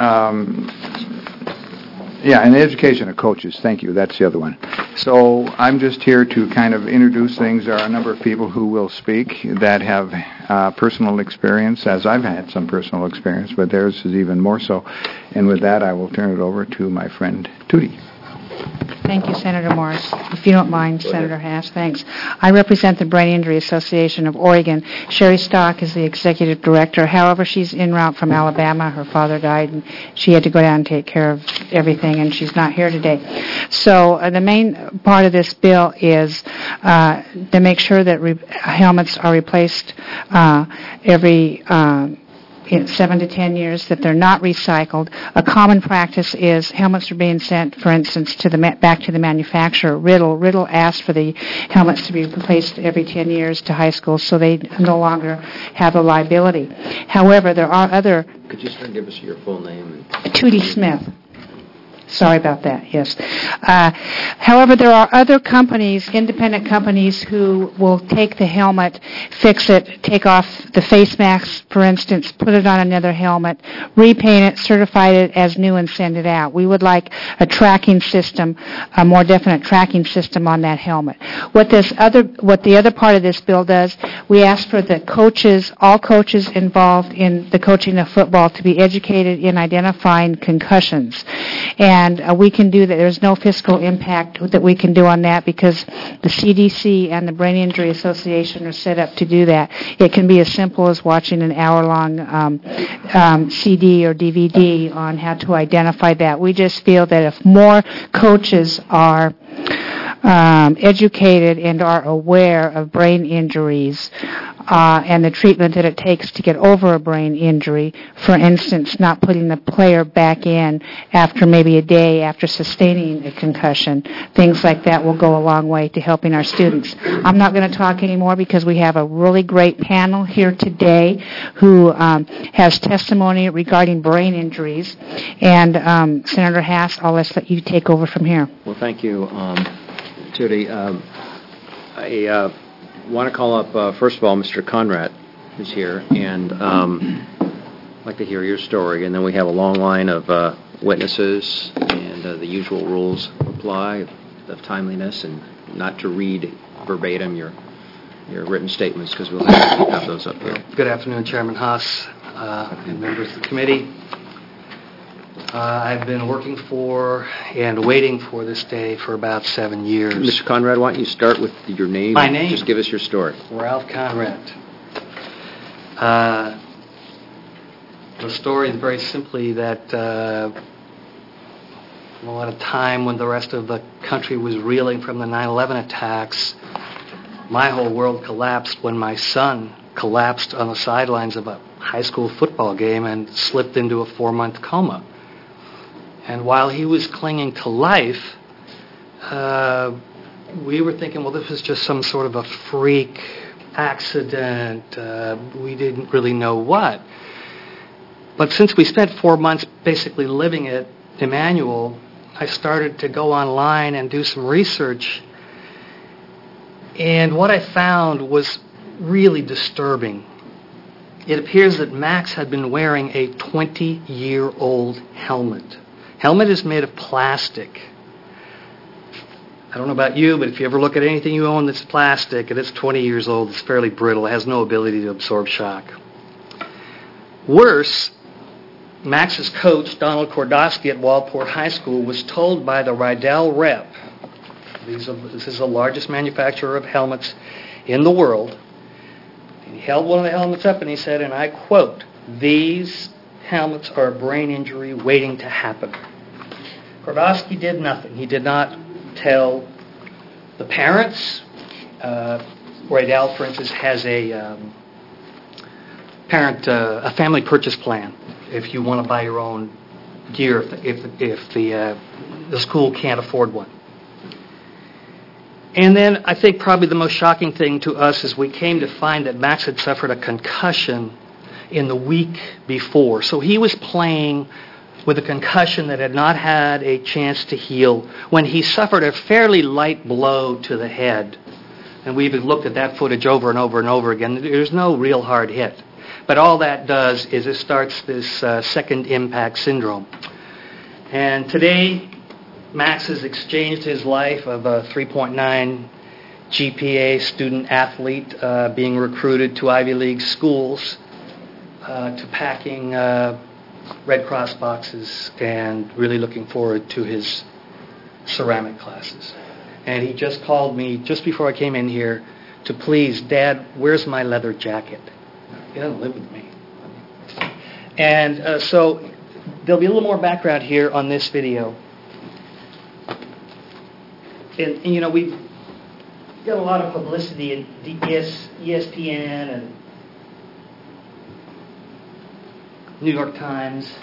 and the education of coaches. Thank you. That's the other one. So I'm just here to kind of introduce things. There are a number of people who will speak that have personal experience, as I've had some personal experience, but theirs is even more so. And with that, I will turn it over to my friend Tootie. Thank you, Senator Morris. If you don't mind, Senator Haas, thanks. I represent the Brain Injury Association of Oregon. Sherry Stock is the executive director. However, she's en route from Alabama. Her father died, and she had to go down and take care of everything, and she's not here today. So the main part of this bill is to make sure that helmets are replaced every 7 to 10 years, that they're not recycled. A common practice is helmets are being sent, for instance, back to the manufacturer. Riddle asked for the helmets to be replaced every 10 years to high schools, so they no longer have a liability. However, there are other... Could you just give us your full name? Tootie Smith. Sorry about that, yes. However, there are other companies, independent companies, who will take the helmet, fix it, take off the face mask, for instance, put it on another helmet, repaint it, certify it as new, and send it out. We would like a tracking system, a more definite tracking system on that helmet. What the other part of this bill does, we ask for the coaches, all coaches involved in the coaching of football, to be educated in identifying concussions. And we can do that. There's no fiscal impact that we can do on that because the CDC and the Brain Injury Association are set up to do that. It can be as simple as watching an hour-long CD or DVD on how to identify that. We just feel that if more coaches are educated and are aware of brain injuries and the treatment that it takes to get over a brain injury. For instance, not putting the player back in after maybe a day after sustaining a concussion. Things like that will go a long way to helping our students. I'm not going to talk anymore because we have a really great panel here today who has testimony regarding brain injuries. And Senator Haas, I'll let you take over from here. Well, thank you, Judy. I want to call up, first of all, Mr. Conrad, who's here, and I'd like to hear your story. And then we have a long line of witnesses, and the usual rules apply of timeliness and not to read verbatim your written statements because we'll have those up here. Good afternoon, Chairman Haas and members of the committee. I've been working for and waiting for this day for about 7 years. Mr. Conrad, why don't you start with your name? My name? Just give us your story. Ralph Conrad. The story is very simply that at a time when the rest of the country was reeling from the 9/11 attacks, my whole world collapsed when my son collapsed on the sidelines of a high school football game and slipped into a 4-month coma. And while he was clinging to life, we were thinking, well, this was just some sort of a freak accident. We didn't really know what. But since we spent 4 months basically living at Emmanuel, I started to go online and do some research. And what I found was really disturbing. It appears that Max had been wearing a 20-year-old helmet. Helmet is made of plastic. I don't know about you, but if you ever look at anything you own that's plastic and it's 20 years old, it's fairly brittle. It has no ability to absorb shock. Worse, Max's coach, Donald Kordowski at Walport High School, was told by the Rydell rep, this is the largest manufacturer of helmets in the world, he held one of the helmets up and he said, and I quote, "These helmets are a brain injury waiting to happen." Kordowski did nothing. He did not tell the parents. Rydell, for instance, has a family purchase plan if you want to buy your own gear if the school can't afford one. And then I think probably the most shocking thing to us is we came to find that Max had suffered a concussion in the week before. So he was playing with a concussion that had not had a chance to heal when he suffered a fairly light blow to the head. And we've looked at that footage over and over and over again. There's no real hard hit. But all that does is it starts this second impact syndrome. And today, Max has exchanged his life of a 3.9 GPA student athlete being recruited to Ivy League schools to packing Red Cross boxes and really looking forward to his ceramic classes. And he just called me just before I came in here to please, Dad, where's my leather jacket? He doesn't live with me. And so there'll be a little more background here on this video. And you know, we've got a lot of publicity in ESPN and New York Times.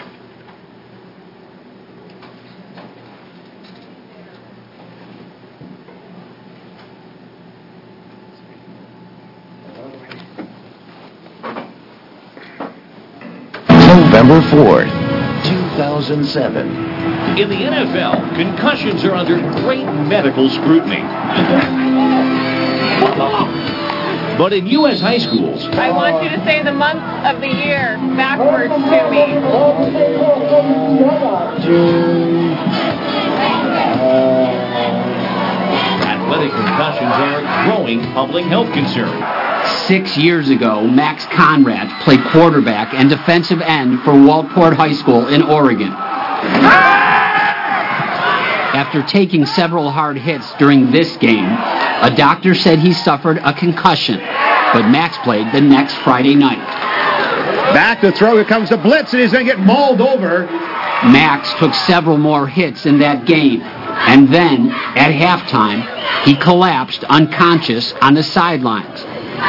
November 4th, 2007. In the NFL, concussions are under great medical scrutiny. But in U.S. high schools... I want you to say the month of the year backwards to me. June. Athletic concussions are a growing public health concern. 6 years ago, Max Conrad played quarterback and defensive end for Walport High School in Oregon. After taking several hard hits during this game, a doctor said he suffered a concussion, but Max played the next Friday night. Back to throw, here comes the blitz, and he's going to get mauled over. Max took several more hits in that game, And then, at halftime, he collapsed unconscious on the sidelines.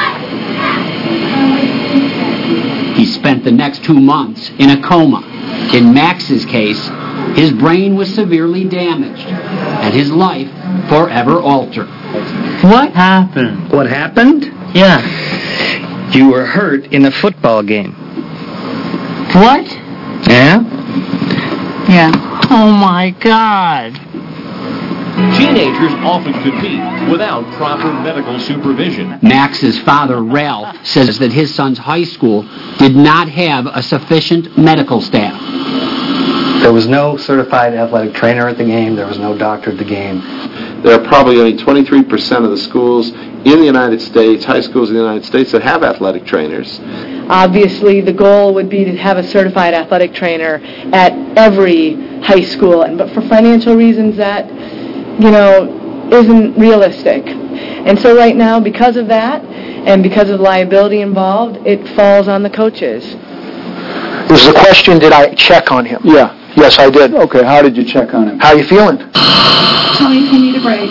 He spent the next 2 months in a coma. In Max's case, his brain was severely damaged, and his life forever altered. What happened? What happened? Yeah. You were hurt in a football game. What? Yeah? Yeah. Oh my God. Teenagers often compete without proper medical supervision. Max's father, Ralph, says that his son's high school did not have a sufficient medical staff. There was no certified athletic trainer at the game. There was no doctor at the game. There are probably only 23% of the schools in the United States, high schools in the United States, that have athletic trainers. Obviously, the goal would be to have a certified athletic trainer at every high school, but for financial reasons that, isn't realistic. And so right now, because of that, and because of the liability involved, it falls on the coaches. This is a question, did I check on him? Yeah. Yes, I did. Okay, how did you check on him? How you feeling? Tony, if you need a break.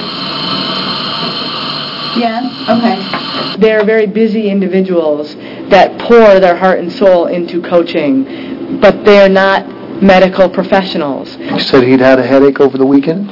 Yes? Okay. They're very busy individuals that pour their heart and soul into coaching, but they're not medical professionals. He said he'd had a headache over the weekend.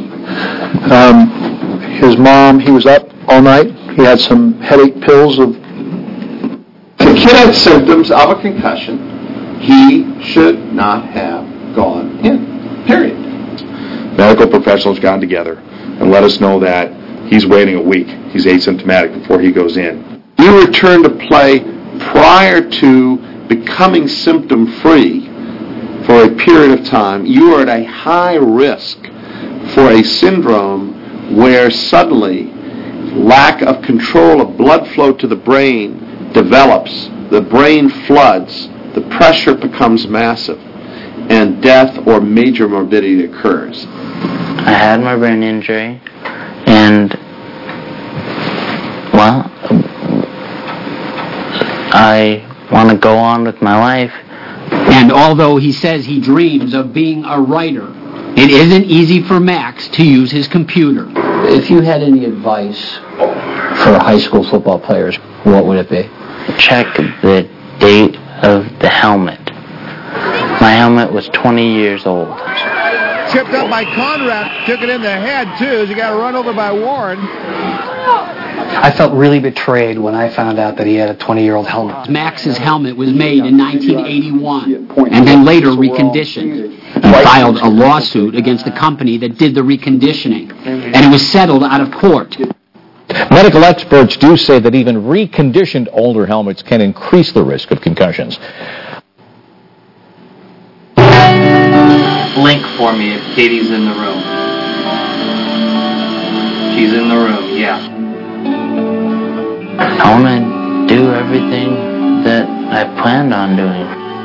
His mom, he was up all night. He had some headache pills. If the kid had symptoms of a concussion, he should not have gone in, period. Medical professionals gotten together and let us know that he's waiting a week. He's asymptomatic before he goes in. You return to play prior to becoming symptom-free for a period of time. You are at a high risk for a syndrome where suddenly lack of control of blood flow to the brain develops, the brain floods, the pressure becomes massive, and death or major morbidity occurs. I had my brain injury, and, I want to go on with my life. And although he says he dreams of being a writer, it isn't easy for Max to use his computer. If you had any advice for high school football players, what would it be? Check the date of the helmet. My helmet was 20 years old. Tripped up by Conrad, took it in the head, too, as he got run over by Warren. I felt really betrayed when I found out that he had a 20-year-old helmet. Max's helmet was made in 1981 and then later reconditioned. He filed a lawsuit against the company that did the reconditioning, and it was settled out of court. Medical experts do say that even reconditioned older helmets can increase the risk of concussions. Blink for me if Katie's in the room. She's in the room, yeah. I want to do everything that I planned on doing.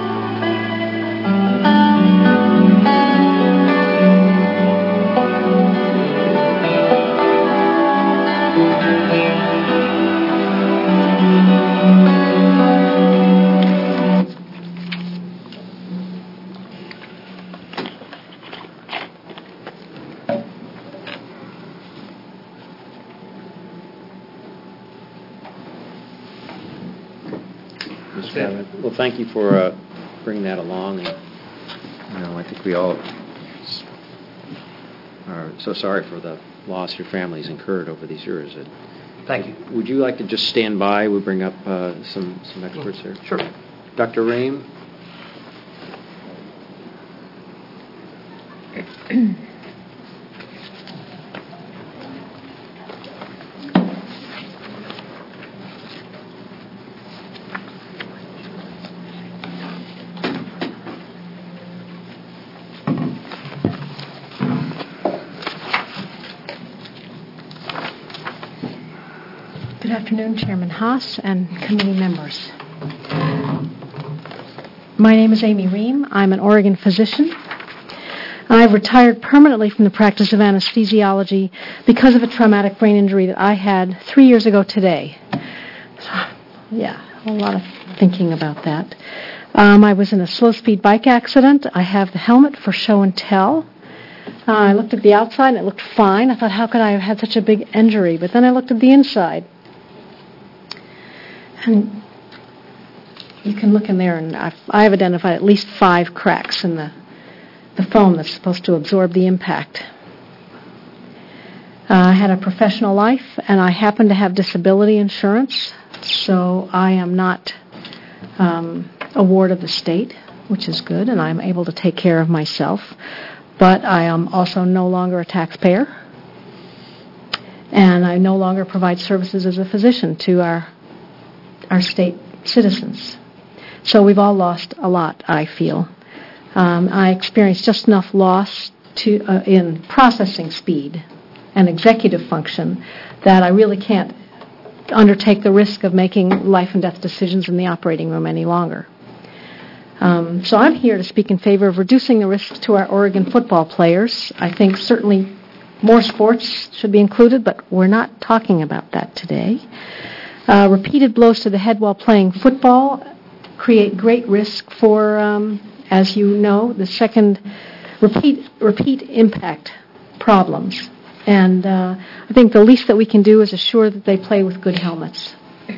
Well, thank you for bringing that along. And, I think we all are so sorry for the loss your family's incurred over these years. Thank you. Would you like to just stand by? We'll bring up some experts here. Sure. Dr. Rehm? Good afternoon, Chairman Haas and committee members. My name is Amy Rehm. I'm an Oregon physician. I've retired permanently from the practice of anesthesiology because of a traumatic brain injury that I had 3 years ago today. So, a lot of thinking about that. I was in a slow-speed bike accident. I have the helmet for show and tell. I looked at the outside, and it looked fine. I thought, how could I have had such a big injury? But then I looked at the inside. And you can look in there, and I've identified at least 5 cracks in the foam that's supposed to absorb the impact. I had a professional life, and I happen to have disability insurance, so I am not a ward of the state, which is good, and I'm able to take care of myself. But I am also no longer a taxpayer, and I no longer provide services as a physician to our state citizens. So we've all lost a lot, I feel. I experienced just enough loss in processing speed and executive function that I really can't undertake the risk of making life and death decisions in the operating room any longer. So I'm here to speak in favor of reducing the risks to our Oregon football players. I think certainly more sports should be included, but we're not talking about that today. Repeated blows to the head while playing football create great risk for, as you know, the second repeat impact problems. And I think the least that we can do is assure that they play with good helmets.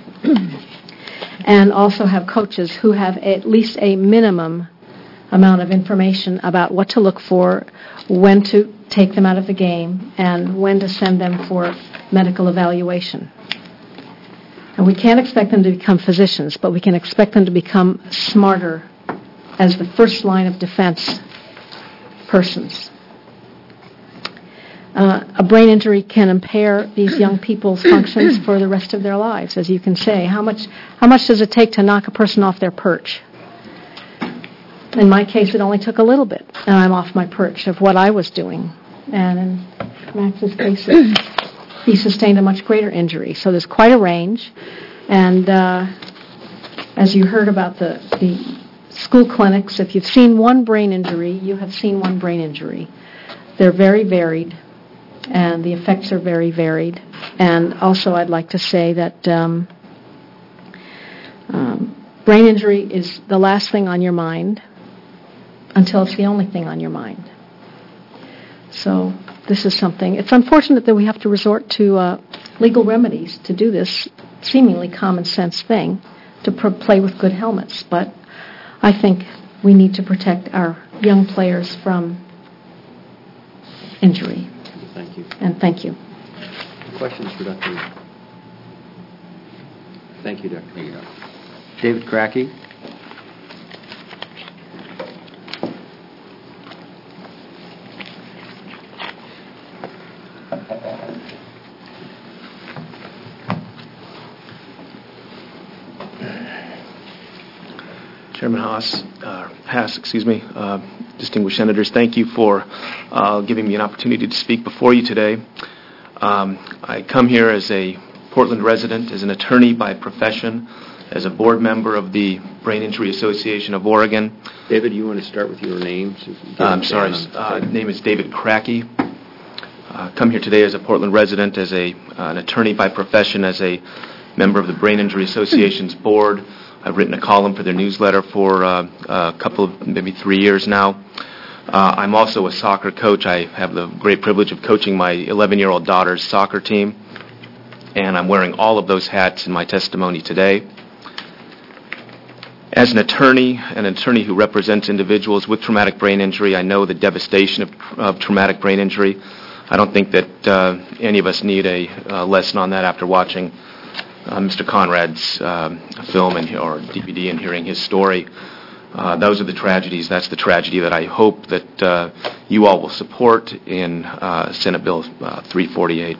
And also have coaches who have at least a minimum amount of information about what to look for, when to take them out of the game, and when to send them for medical evaluation. And we can't expect them to become physicians, but we can expect them to become smarter as the first line of defense persons. A brain injury can impair these young people's functions for the rest of their lives, as you can say. How much does it take to knock a person off their perch? In my case, it only took a little bit, and I'm off my perch of what I was doing. And in Max's case, he sustained a much greater injury. So there's quite a range. And as you heard about the school clinics, if you've seen one brain injury, you have seen one brain injury. They're very varied, and the effects are very varied. And also I'd like to say that brain injury is the last thing on your mind until it's the only thing on your mind. So this is something, it's unfortunate that we have to resort to legal remedies to do this seemingly common sense thing, to play with good helmets. But I think we need to protect our young players from injury. Thank you. And thank you. Questions for Dr. Thank you, Dr. Leonard. David Cracky. Chairman Haas, distinguished senators, thank you for giving me an opportunity to speak before you today. I come here as a Portland resident, as an attorney by profession, as a board member of the Brain Injury Association of Oregon. David, you want to start with your name? I'm sorry. Name is David Cracky. Come here today as a Portland resident, as an attorney by profession, as a member of the Brain Injury Association's board. I've written a column for their newsletter for a couple of, maybe 3 years now. I'm also a soccer coach. I have the great privilege of coaching my 11-year-old daughter's soccer team, and I'm wearing all of those hats in my testimony today. As an attorney who represents individuals with traumatic brain injury, I know the devastation of traumatic brain injury. I don't think that any of us need a lesson on that after watching Mr. Conrad's film or DVD and hearing his story. Those are the tragedies. That's the tragedy that I hope that you all will support in Senate Bill 348.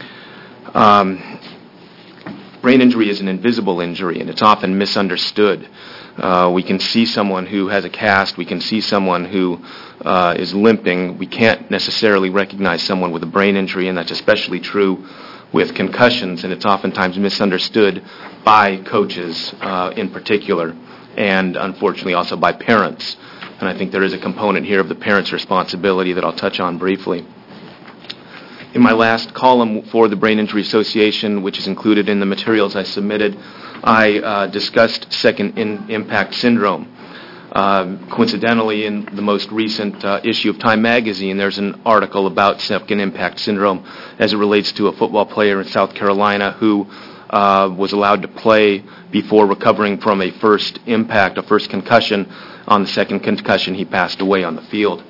Brain injury is an invisible injury, and it's often misunderstood. We can see someone who has a cast. We can see someone who is limping. We can't necessarily recognize someone with a brain injury, and that's especially true with concussions, and it's oftentimes misunderstood by coaches in particular, and unfortunately also by parents. And I think there is a component here of the parents' responsibility that I'll touch on briefly. In my last column for the Brain Injury Association, which is included in the materials I submitted, I discussed second impact syndrome. Coincidentally, in the most recent issue of Time magazine, there's an article about second impact syndrome as it relates to a football player in South Carolina who was allowed to play before recovering from a first concussion. On the second concussion, he passed away on the field.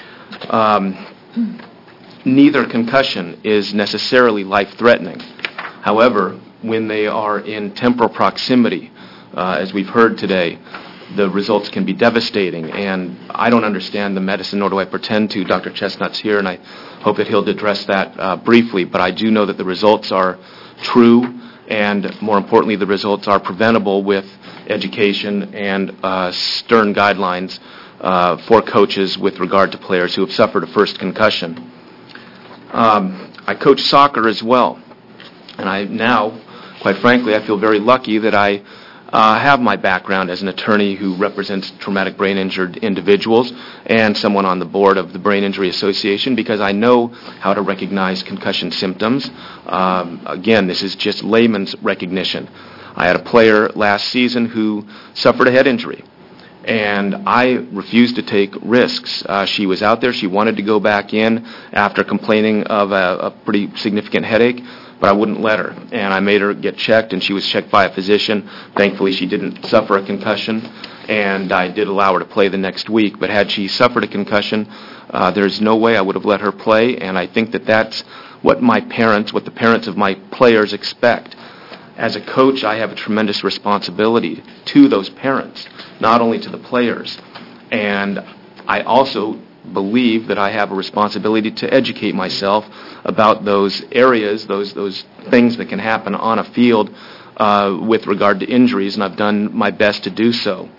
Neither concussion is necessarily life-threatening. However, when they are in temporal proximity, as we've heard today, the results can be devastating, and I don't understand the medicine, nor do I pretend to. Dr. Chestnut's here, and I hope that he'll address that briefly, but I do know that the results are true, and more importantly, the results are preventable with education and stern guidelines for coaches with regard to players who have suffered a first concussion. I coach soccer as well, and I now, quite frankly, I feel very lucky that I have my background as an attorney who represents traumatic brain injured individuals and someone on the board of the Brain Injury Association, because I know how to recognize concussion symptoms. Again, this is just layman's recognition. I had a player last season who suffered a head injury, and I refused to take risks. She was out there. She wanted to go back in after complaining of a pretty significant headache, but I wouldn't let her. And I made her get checked, and she was checked by a physician. Thankfully, she didn't suffer a concussion, and I did allow her to play the next week. But had she suffered a concussion, there's no way I would have let her play, and I think that that's what the parents of my players expect. As a coach, I have a tremendous responsibility to those parents, not only to the players. And I also believe that I have a responsibility to educate myself about those areas, those things that can happen on a field with regard to injuries, and I've done my best to do so.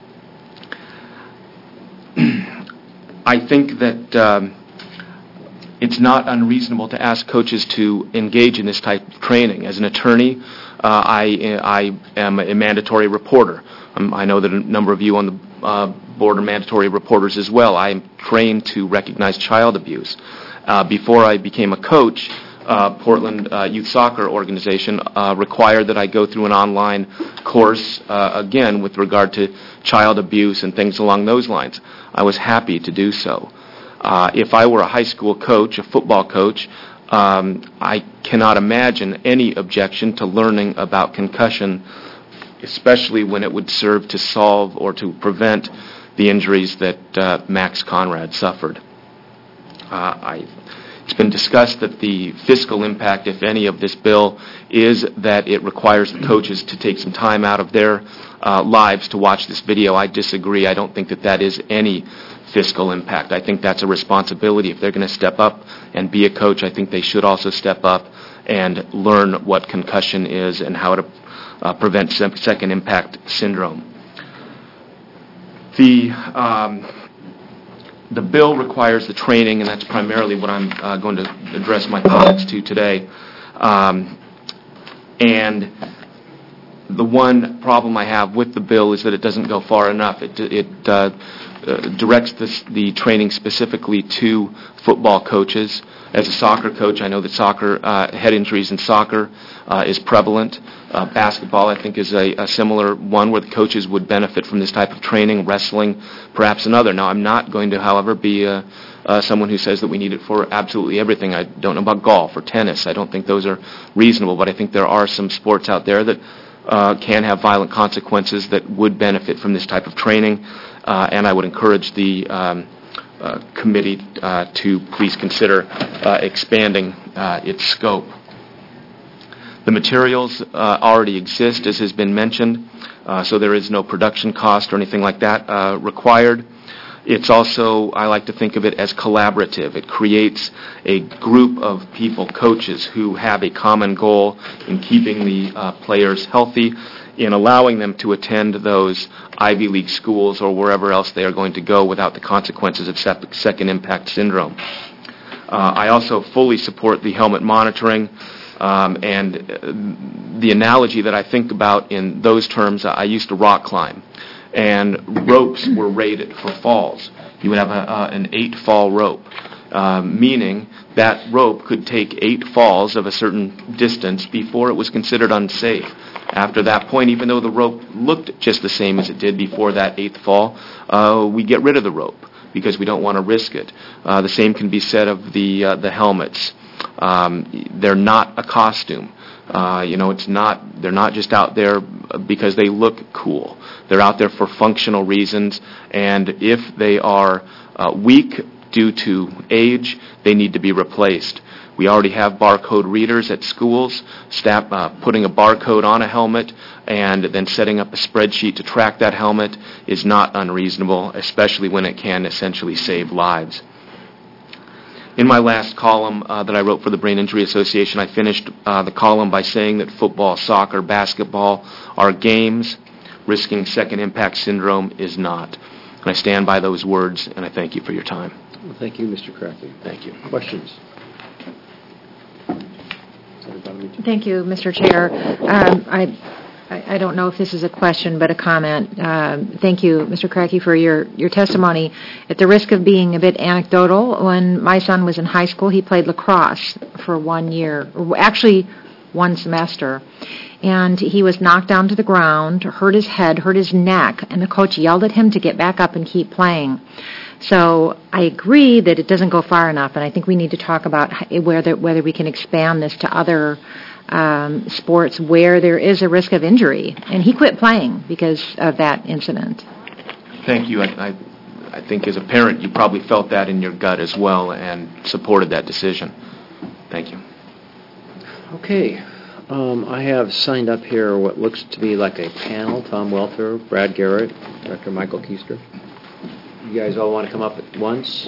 I think that it's not unreasonable to ask coaches to engage in this type of training. As an attorney, I am a mandatory reporter. I know that a number of you on the board are mandatory reporters as well. I am trained to recognize child abuse. Before I became a coach, Portland Youth Soccer Organization required that I go through an online course, again, with regard to child abuse and things along those lines. I was happy to do so. If I were a high school coach, a football coach, I cannot imagine any objection to learning about concussion, especially when it would serve to solve or to prevent the injuries that Max Conrad suffered. It's been discussed that the fiscal impact, if any, of this bill is that it requires the coaches to take some time out of their lives to watch this video. I disagree. I don't think that that is any fiscal impact. I think that's a responsibility. If they're going to step up and be a coach, I think they should also step up and learn what concussion is and how to prevent second impact syndrome. The bill requires the training, and that's primarily what I'm going to address my comments to today. And the one problem I have with the bill is that it doesn't go far enough. It directs the training specifically to football coaches. As a soccer coach, I know that head injuries in soccer is prevalent. Basketball, I think, is a similar one where the coaches would benefit from this type of training. Wrestling, perhaps another. Now, I'm not going to, however, be someone who says that we need it for absolutely everything. I don't know about golf or tennis. I don't think those are reasonable, but I think there are some sports out there that can have violent consequences that would benefit from this type of training, and I would encourage the committee to please consider expanding its scope. The materials already exist, as has been mentioned, so there is no production cost or anything like that required. It's also, I like to think of it as collaborative. It creates a group of people, coaches, who have a common goal in keeping the players healthy, in allowing them to attend those Ivy League schools or wherever else they are going to go without the consequences of second impact syndrome. I also fully support the helmet monitoring, and the analogy that I think about in those terms, I used to rock climb, and ropes were rated for falls. You would have an 8-fall rope. meaning that rope could take 8 falls of a certain distance before it was considered unsafe. After that point, even though the rope looked just the same as it did before that 8th fall, we get rid of the rope because we don't want to risk it. The same can be said of the helmets. They're not a costume. They're not just out there because they look cool. They're out there for functional reasons, and if they are weak due to age, they need to be replaced. We already have barcode readers at schools. Putting a barcode on a helmet and then setting up a spreadsheet to track that helmet is not unreasonable, especially when it can essentially save lives. In my last column that I wrote for the Brain Injury Association, I finished the column by saying that football, soccer, basketball are games. Risking second impact syndrome is not. And I stand by those words, and I thank you for your time. Well, thank you, Mr. Crackey. Thank you. Questions? Thank you, Mr. Chair. I don't know if this is a question, but a comment. Thank you, Mr. Crackey, for your testimony. At the risk of being a bit anecdotal, when my son was in high school, he played lacrosse for 1 year, actually 1 semester. And he was knocked down to the ground, hurt his head, hurt his neck, and the coach yelled at him to get back up and keep playing. So I agree that it doesn't go far enough, and I think we need to talk about whether we can expand this to other sports where there is a risk of injury. And he quit playing because of that incident. Thank you. I think as a parent you probably felt that in your gut as well and supported that decision. Thank you. Okay. I have signed up here what looks to be like a panel. Tom Welter, Brad Garrett, Dr. Michael Keister. You guys all want to come up at once?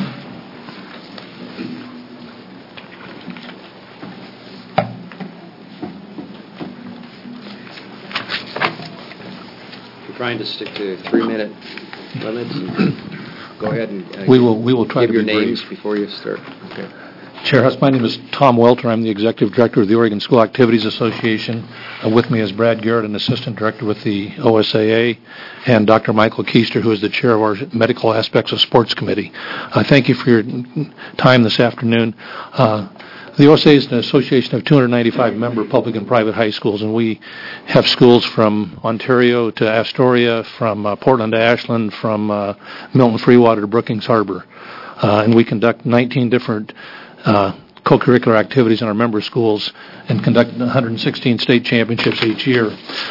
We're trying to stick to 3-minute limits. Go ahead and we will try give to your be names brief. before you start. Okay. Chair, my name is Tom Welter. I'm the Executive Director of the Oregon School Activities Association. With me is Brad Garrett, an Assistant Director with the OSAA, and Dr. Michael Keister, who is the Chair of our Medical Aspects of Sports Committee. Thank you for your time this afternoon. The OSAA is an association of 295 member public and private high schools, and we have schools from Ontario to Astoria, from Portland to Ashland, from Milton Freewater to Brookings Harbor. And we conduct 19 different co-curricular activities in our member schools and conduct 116 state championships each year.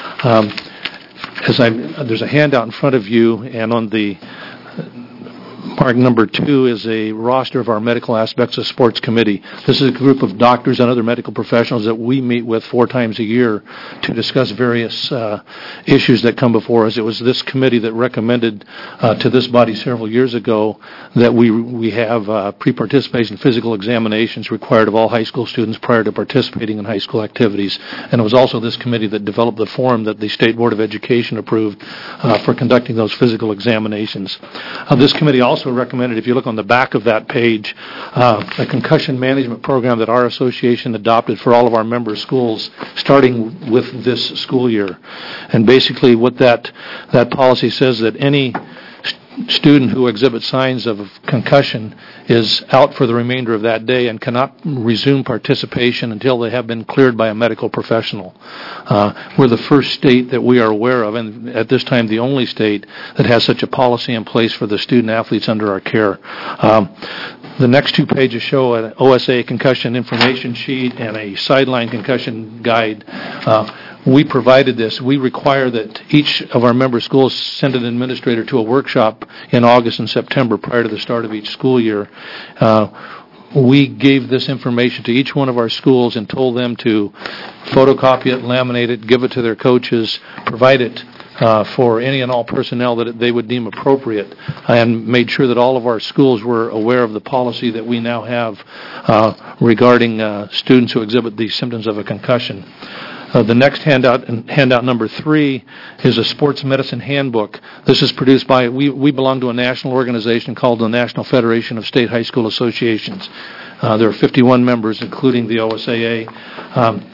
There's a handout in front of you, and on the mark number 2 is a roster of our Medical Aspects of Sports Committee. This is a group of doctors and other medical professionals that we meet with 4 times a year to discuss various issues that come before us. It was this committee that recommended to this body several years ago that we have pre-participation physical examinations required of all high school students prior to participating in high school activities. And it was also this committee that developed the form that the State Board of Education approved for conducting those physical examinations. This committee also recommended, if you look on the back of that page, a concussion management program that our association adopted for all of our member schools starting with this school year. And basically what that policy says that any student who exhibits signs of concussion is out for the remainder of that day and cannot resume participation until they have been cleared by a medical professional. We're the first state that we are aware of, and at this time the only state that has such a policy in place for the student athletes under our care. The next 2 pages show an OSA concussion information sheet and a sideline concussion guide. We provided this. We require that each of our member schools send an administrator to a workshop in August and September prior to the start of each school year. We gave this information to each one of our schools and told them to photocopy it, laminate it, give it to their coaches, provide it for any and all personnel that they would deem appropriate, and made sure that all of our schools were aware of the policy that we now have regarding students who exhibit the symptoms of a concussion. The next handout number 3, is a sports medicine handbook. This is produced by, we belong to a national organization called the National Federation of State High School Associations. There are 51 members, including the OSAA.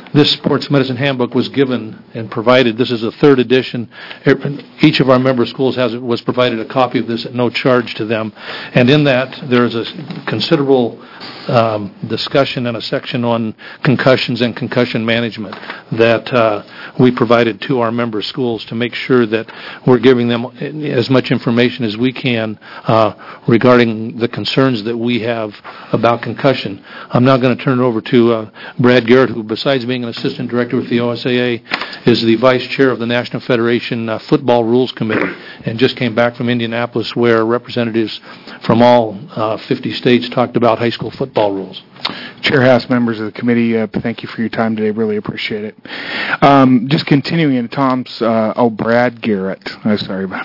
this sports medicine handbook was given and provided. This is the third edition. Each of our member schools was provided a copy of this at no charge to them. And in that, there is a considerable discussion and a section on concussions and concussion management that we provided to our member schools to make sure that we're giving them as much information as we can regarding the concerns that we have about concussion. I'm now going to turn it over to Brad Garrett, who, besides being an assistant director with the OSAA, is the vice chair of the National Federation Football Rules Committee, and just came back from Indianapolis, where representatives from all 50 states talked about high school football rules. Chair House, members of the committee, thank you for your time today. Really appreciate it. Just continuing in Tom's, Brad Garrett. Sorry about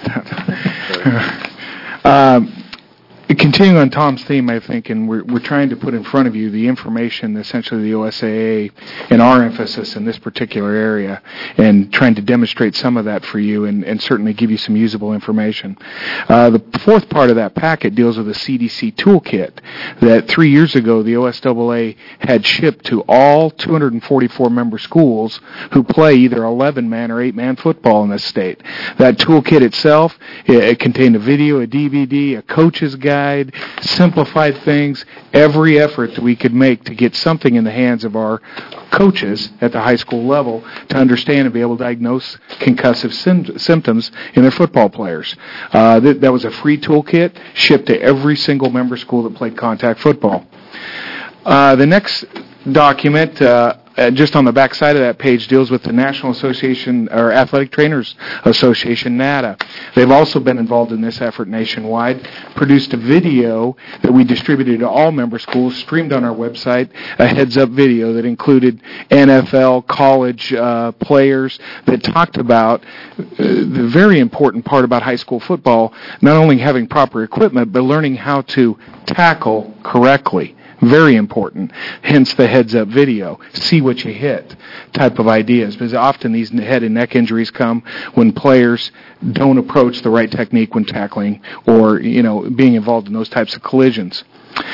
that. Continuing on Tom's theme, I think, and we're trying to put in front of you the information, essentially the OSAA, and our emphasis in this particular area, and trying to demonstrate some of that for you, and certainly give you some usable information. The fourth part of that packet deals with the CDC toolkit that 3 years ago the OSAA had shipped to all 244 member schools who play either 11-man or 8-man football in this state. That toolkit itself, it contained a video, a DVD, a coach's guide, simplified things, every effort that we could make to get something in the hands of our coaches at the high school level to understand and be able to diagnose concussive symptoms in their football players. That was a free toolkit shipped to every single member school that played contact football. The next document, just on the back side of that page, deals with the National Association, or Athletic Trainers Association, NATA. They've also been involved in this effort nationwide, produced a video that we distributed to all member schools, streamed on our website, a heads-up video that included NFL, college players that talked about the very important part about high school football, not only having proper equipment, but learning how to tackle correctly. Very important, hence the heads-up video, see what you hit type of ideas, because often these head and neck injuries come when players don't approach the right technique when tackling or, being involved in those types of collisions.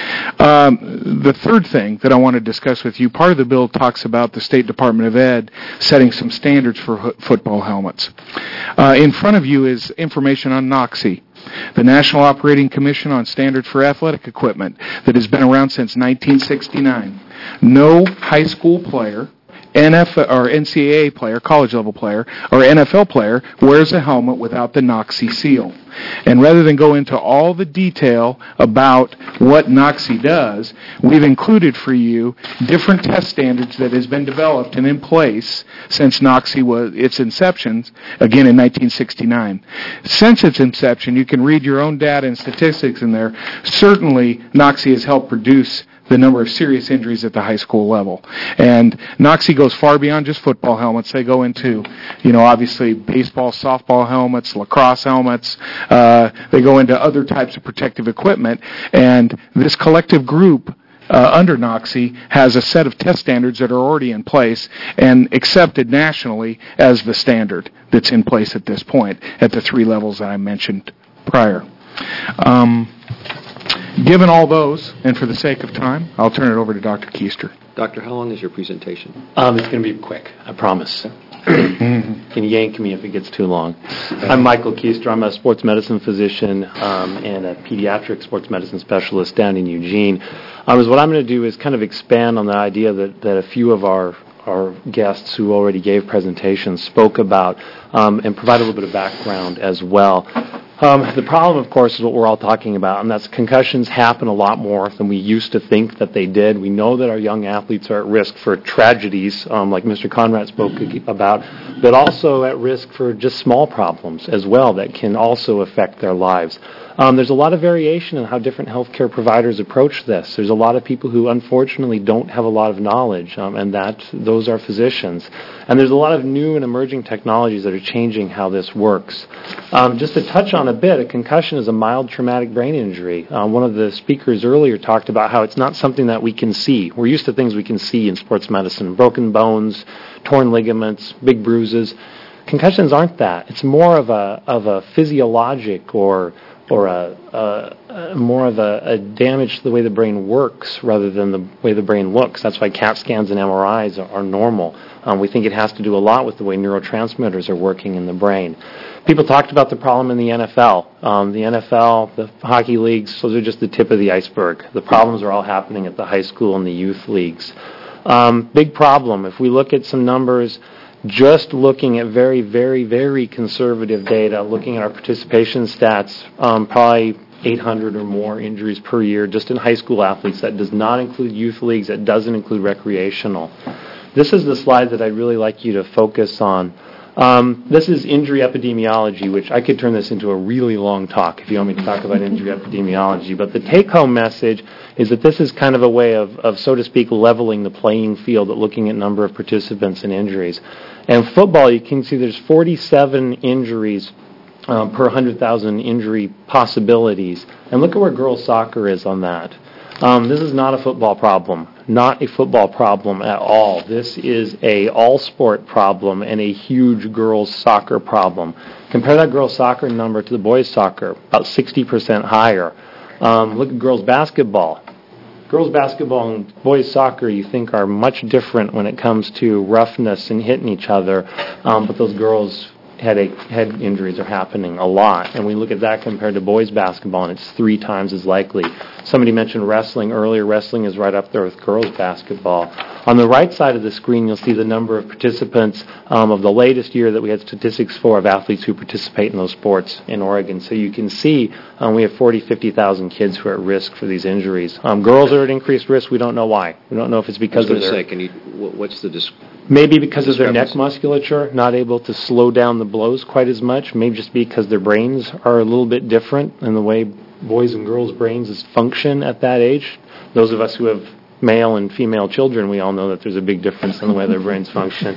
The third thing that I want to discuss with you, part of the bill talks about the State Department of Ed setting some standards for football helmets. In front of you is information on NOCSE, the National Operating Commission on Standards for Athletic Equipment, that has been around since 1969. No high school player, NFL or NCAA player, college level player, or NFL player wears a helmet without the NOCSE seal. And rather than go into all the detail about what NOCSE does, we've included for you different test standards that has been developed and in place since NOCSE was its inception, again in 1969. Since its inception, you can read your own data and statistics in there. Certainly, NOCSE has helped reduce the number of serious injuries at the high school level. And NOCSE goes far beyond just football helmets. They go into, obviously baseball, softball helmets, lacrosse helmets. They go into other types of protective equipment. And this collective group under NOCSE has a set of test standards that are already in place and accepted nationally as the standard that's in place at this point at the 3 levels that I mentioned prior. Given all those, and for the sake of time, I'll turn it over to Dr. Keister. Doctor, how long is your presentation? It's going to be quick, I promise. Can yank me if it gets too long. I'm Michael Keister. I'm a sports medicine physician and a pediatric sports medicine specialist down in Eugene. What I'm going to do is kind of expand on the idea that a few of our guests who already gave presentations spoke about and provide a little bit of background as well. The problem, of course, is what we're all talking about, and that's concussions happen a lot more than we used to think that they did. We know that our young athletes are at risk for tragedies, like Mr. Conrad spoke about, but also at risk for just small problems as well that can also affect their lives. There's a lot of variation in how different healthcare providers approach this. There's a lot of people who unfortunately don't have a lot of knowledge, and those are physicians. And there's a lot of new and emerging technologies that are changing how this works. Just to touch on a bit, a concussion is a mild traumatic brain injury. One of the speakers earlier talked about how it's not something that we can see. We're used to things we can see in sports medicine, broken bones, torn ligaments, big bruises. Concussions aren't that. It's more of a physiologic or more of a damage to the way the brain works rather than the way the brain looks. That's why CAT scans and MRIs are normal. We think it has to do a lot with the way neurotransmitters are working in the brain. People talked about the problem in the NFL. The NFL, the hockey leagues, those are just the tip of the iceberg. The problems are all happening at the high school and the youth leagues. Big problem. If we look at some numbers, just looking at very, very, very conservative data, looking at our participation stats, probably 800 or more injuries per year just in high school athletes. That does not include youth leagues. That doesn't include recreational. This is the slide that I'd really like you to focus on. This is injury epidemiology, which I could turn this into a really long talk if you want me to talk about injury epidemiology. But the take-home message is that this is kind of a way of, so to speak, leveling the playing field at looking at number of participants and injuries. And football, you can see there's 47 injuries per 100,000 injury possibilities. And look at where girls' soccer is on that. This is not a football problem. Not a football problem at all. This is a all-sport problem and a huge girls' soccer problem. Compare that girls' soccer number to the boys' soccer, about 60% higher. Look at girls' basketball. Girls' basketball and boys' soccer you think are much different when it comes to roughness and hitting each other, but those girls' head injuries are happening a lot. And we look at that compared to boys' basketball, and it's 3 times as likely. Somebody mentioned wrestling earlier. Wrestling is right up there with girls' basketball. On the right side of the screen, you'll see the number of participants of the latest year that we had statistics for of athletes who participate in those sports in Oregon. So you can see we have 50,000 kids who are at risk for these injuries. Girls are at increased risk. We don't know why. We don't know if it's because of their... what's the Maybe because of their neck musculature, not able to slow down the blows quite as much. Maybe just because their brains are a little bit different in the way boys' and girls' brains function at that age. Those of us who have male and female children, we all know that there's a big difference in the way their brains function.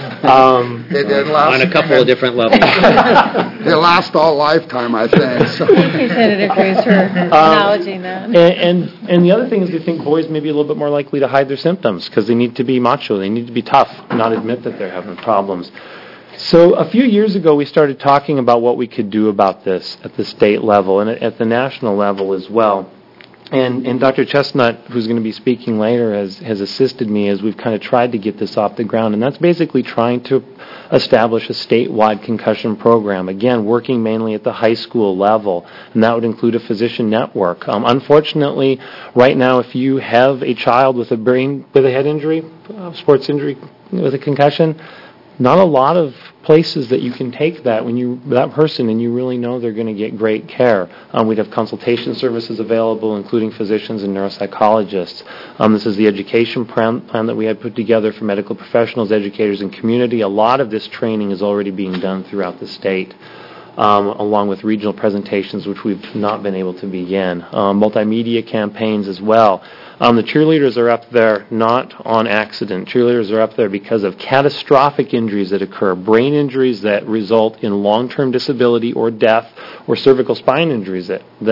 On a couple of different levels. They last all lifetime, I think. So. Senator Cruz for acknowledging that. And the other thing is we think boys may be a little bit more likely to hide their symptoms because they need to be macho, they need to be tough, not admit that they're having problems. So a few years ago, we started talking about what we could do about this at the state level and at the national level as well. And Dr. Chestnut, who's going to be speaking later, has assisted me as we've kind of tried to get this off the ground. And that's basically trying to establish a statewide concussion program, again, working mainly at the high school level. And that would include a physician network. Unfortunately, right now, if you have a child with a head injury, sports injury with a concussion, not a lot of places that you can take that person and you really know they're going to get great care. We'd have consultation services available, including physicians and neuropsychologists. This is the education plan that we had put together for medical professionals, educators, and community. A lot of this training is already being done throughout the state, along with regional presentations, which we've not been able to begin. Multimedia campaigns as well. The cheerleaders are up there not on accident. Cheerleaders are up there because of catastrophic injuries that occur, brain injuries that result in long-term disability or death, or cervical spine injuries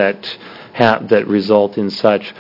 that result in such.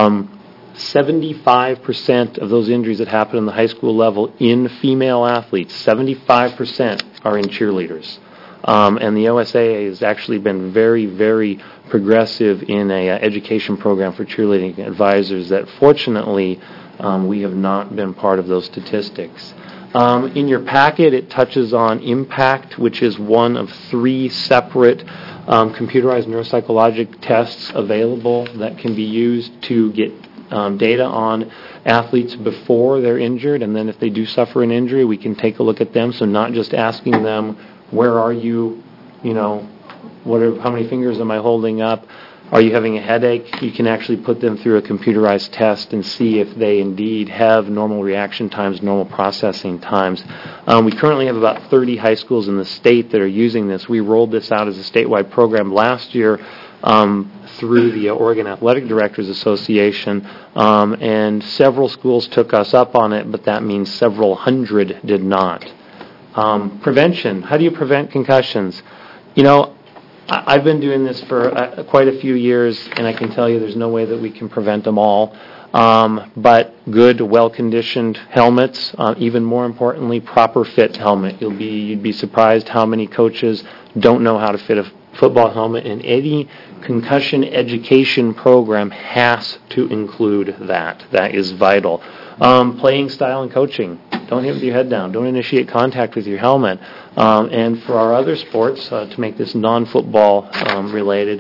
75% of those injuries that happen in the high school level in female athletes, 75% are in cheerleaders. And the OSAA has actually been very, very progressive in an education program for cheerleading advisors that fortunately we have not been part of those statistics. In your packet, it touches on IMPACT, which is one of 3 separate computerized neuropsychologic tests available that can be used to get data on athletes before they're injured, and then if they do suffer an injury, we can take a look at them. So not just asking them, where are you, how many fingers am I holding up? Are you having a headache? You can actually put them through a computerized test and see if they indeed have normal reaction times, normal processing times. We currently have about 30 high schools in the state that are using this. We rolled this out as a statewide program last year through the Oregon Athletic Directors Association, and several schools took us up on it, but that means several hundred did not. Prevention. How do you prevent concussions? I've been doing this for quite a few years, and I can tell you there's no way that we can prevent them all. But good, well-conditioned helmets, even more importantly, proper fit helmet. You'd be surprised how many coaches don't know how to fit football helmet, and any concussion education program has to include that. That is vital. Playing style and coaching. Don't hit with your head down. Don't initiate contact with your helmet. And for our other sports, to make this non-football related,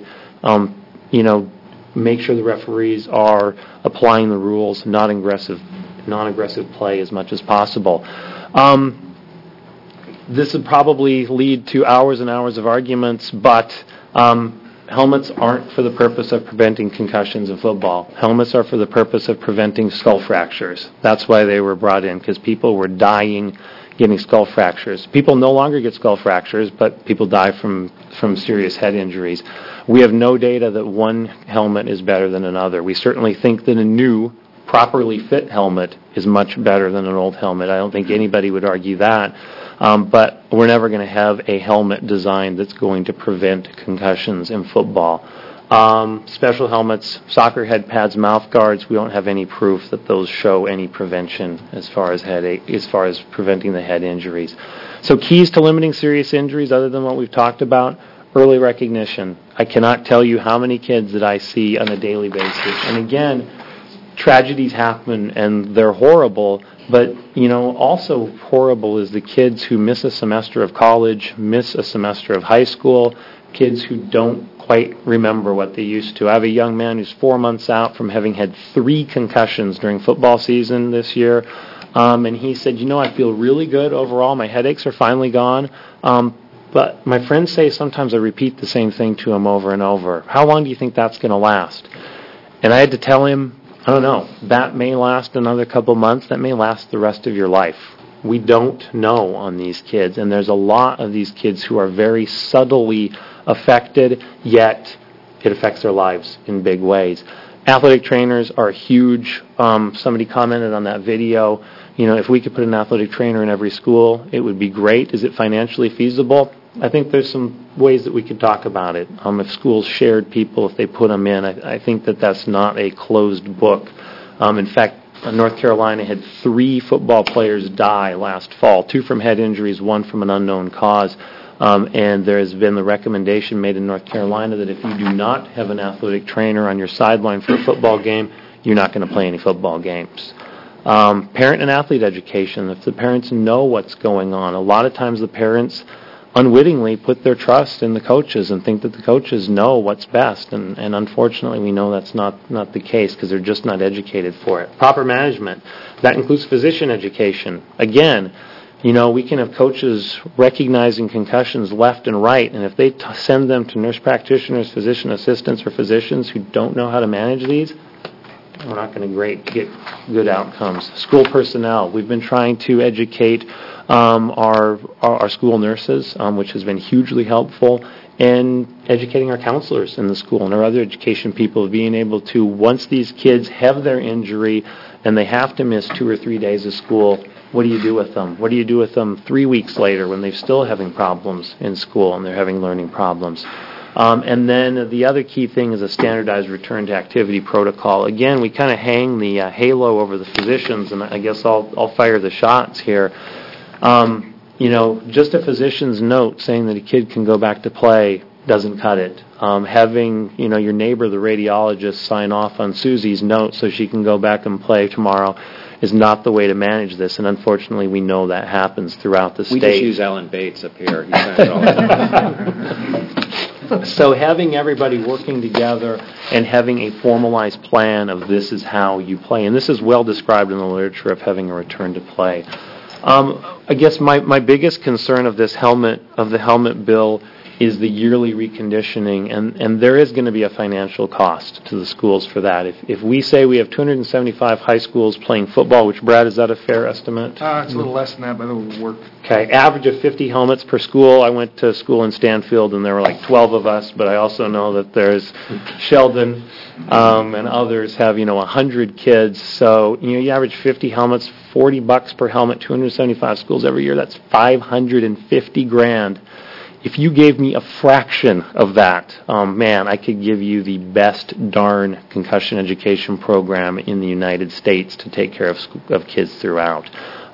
make sure the referees are applying the rules, non-aggressive play as much as possible. This would probably lead to hours and hours of arguments, but helmets aren't for the purpose of preventing concussions in football. Helmets are for the purpose of preventing skull fractures. That's why they were brought in, because people were dying getting skull fractures. People no longer get skull fractures, but people die from serious head injuries. We have no data that one helmet is better than another. We certainly think that a new, properly fit helmet is much better than an old helmet. I don't think anybody would argue that. But we're never going to have a helmet design that's going to prevent concussions in football. Special helmets, soccer head pads, mouth guards, we don't have any proof that those show any prevention as far as preventing the head injuries. So keys to limiting serious injuries, other than what we've talked about, early recognition. I cannot tell you how many kids that I see on a daily basis. And again, tragedies happen and they're horrible, but also horrible is the kids who miss a semester of college, miss a semester of high school, kids who don't quite remember what they used to. I have a young man who's 4 months out from having had 3 concussions during football season this year, and he said, I feel really good overall. My headaches are finally gone, but my friends say sometimes I repeat the same thing to him over and over. How long do you think that's going to last? And I had to tell him, I don't know, that may last another couple months, that may last the rest of your life. We don't know on these kids, and there's a lot of these kids who are very subtly affected, yet it affects their lives in big ways. Athletic trainers are huge. Somebody commented on that video, if we could put an athletic trainer in every school, it would be great. Is it financially feasible? I think there's some ways that we could talk about it. If schools shared people, if they put them in, I think that's not a closed book. In fact, North Carolina had 3 football players die last fall, 2 from head injuries, 1 from an unknown cause. And there has been the recommendation made in North Carolina that if you do not have an athletic trainer on your sideline for a football game, you're not going to play any football games. Parent and athlete education, if the parents know what's going on, a lot of times the parents unwittingly put their trust in the coaches and think that the coaches know what's best, and unfortunately we know that's not the case because they're just not educated for it. Proper management, that includes physician education. Again, we can have coaches recognizing concussions left and right, and if they send them to nurse practitioners, physician assistants, or physicians who don't know how to manage these, we're not going to get good outcomes. School personnel, we've been trying to educate our school nurses, which has been hugely helpful, and educating our counselors in the school and our other education people, being able to, once these kids have their injury and they have to miss 2 or 3 days of school, what do you do with them? What do you do with them 3 weeks later when they're still having problems in school and they're having learning problems? And then the other key thing is a standardized return to activity protocol. Again, we kind of hang the halo over the physicians, and I guess I'll fire the shots here. Just a physician's note saying that a kid can go back to play doesn't cut it. Having, your neighbor, the radiologist, sign off on Susie's note so she can go back and play tomorrow is not the way to manage this, and unfortunately we know that happens throughout the state. We just use Alan Bates up here. He signs it all the time. So having everybody working together and having a formalized plan of this is how you play, and this is well described in the literature of having a return to play. I guess my biggest concern of the helmet bill is the yearly reconditioning, and there is going to be a financial cost to the schools for that. If we say we have 275 high schools playing football, which, Brad, is that a fair estimate? It's a little less than that, but it will work. Okay, average of 50 helmets per school. I went to school in Stanfield, and there were like 12 of us, but I also know that there's Sheldon and others have, 100 kids. So, you average 50 helmets, $40 per helmet, 275 schools every year. That's $550,000. If you gave me a fraction of that, I could give you the best darn concussion education program in the United States to take care of kids throughout.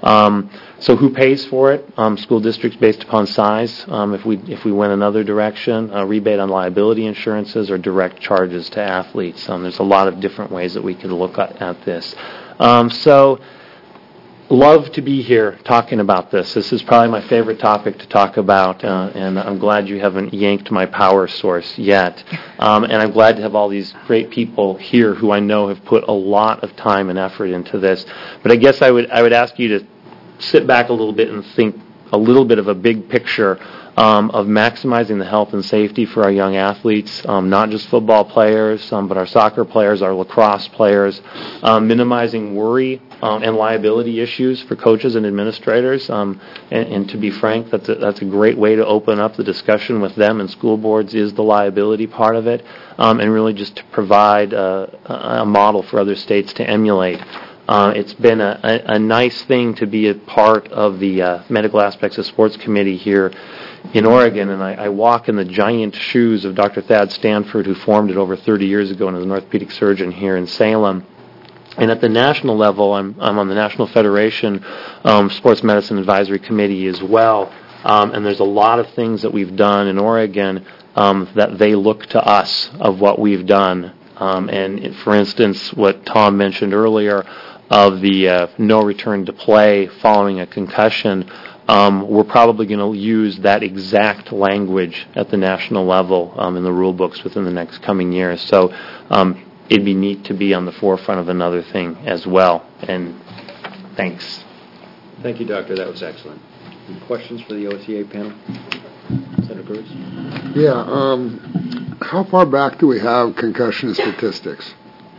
So who pays for it? School districts based upon size. If we went another direction, rebate on liability insurances or direct charges to athletes. There's a lot of different ways that we could look at this. So love to be here talking about this. This is probably my favorite topic to talk about, and I'm glad you haven't yanked my power source yet. And I'm glad to have all these great people here who I know have put a lot of time and effort into this. But I guess I would ask you to sit back a little bit and think a little bit of a big picture of maximizing the health and safety for our young athletes, not just football players, but our soccer players, our lacrosse players, minimizing worry and liability issues for coaches and administrators. And to be frank, that's a great way to open up the discussion with them and school boards is the liability part of it, and really just to provide a model for other states to emulate. It's been a nice thing to be a part of the Medical Aspects of Sports Committee here in Oregon, and I walk in the giant shoes of Dr. Thad Stanford, who formed it over 30 years ago and is an orthopedic surgeon here in Salem. And at the national level, I'm on the National Federation Sports Medicine Advisory Committee as well, and there's a lot of things that we've done in Oregon that they look to us of what we've done. And for instance, what Tom mentioned earlier of the no return to play following a concussion, we're probably going to use that exact language at the national level in the rule books within the next coming years. So it'd be neat to be on the forefront of another thing as well. And thanks. Thank you, Doctor. That was excellent. Any questions for the OTA panel? Senator Bruce? Yeah. How far back do we have concussion statistics?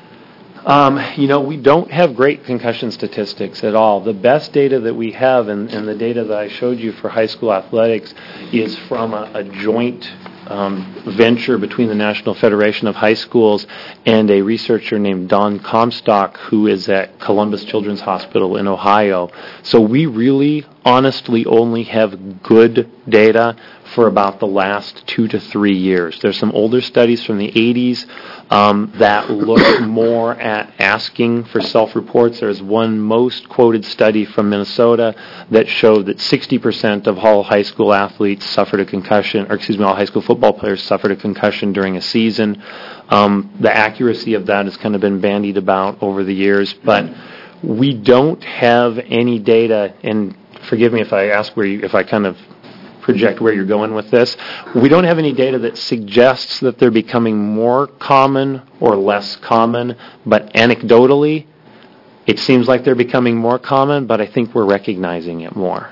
We don't have great concussion statistics at all. The best data that we have, and the data that I showed you for high school athletics, is from a joint venture between the National Federation of High Schools and a researcher named Don Comstock, who is at Columbus Children's Hospital in Ohio. So we really, honestly, only have good data for about the last 2 to 3 years. There's some older studies from the 80s that look more at asking for self-reports. There's one most quoted study from Minnesota that showed that 60% of all high school athletes suffered a concussion, all high school football players suffered a concussion during a season. The accuracy of that has kind of been bandied about over the years, but we don't have any data, and forgive me if I ask if I kind of project where you're going with this. We don't have any data that suggests that they're becoming more common or less common, but anecdotally, it seems like they're becoming more common, but I think we're recognizing it more.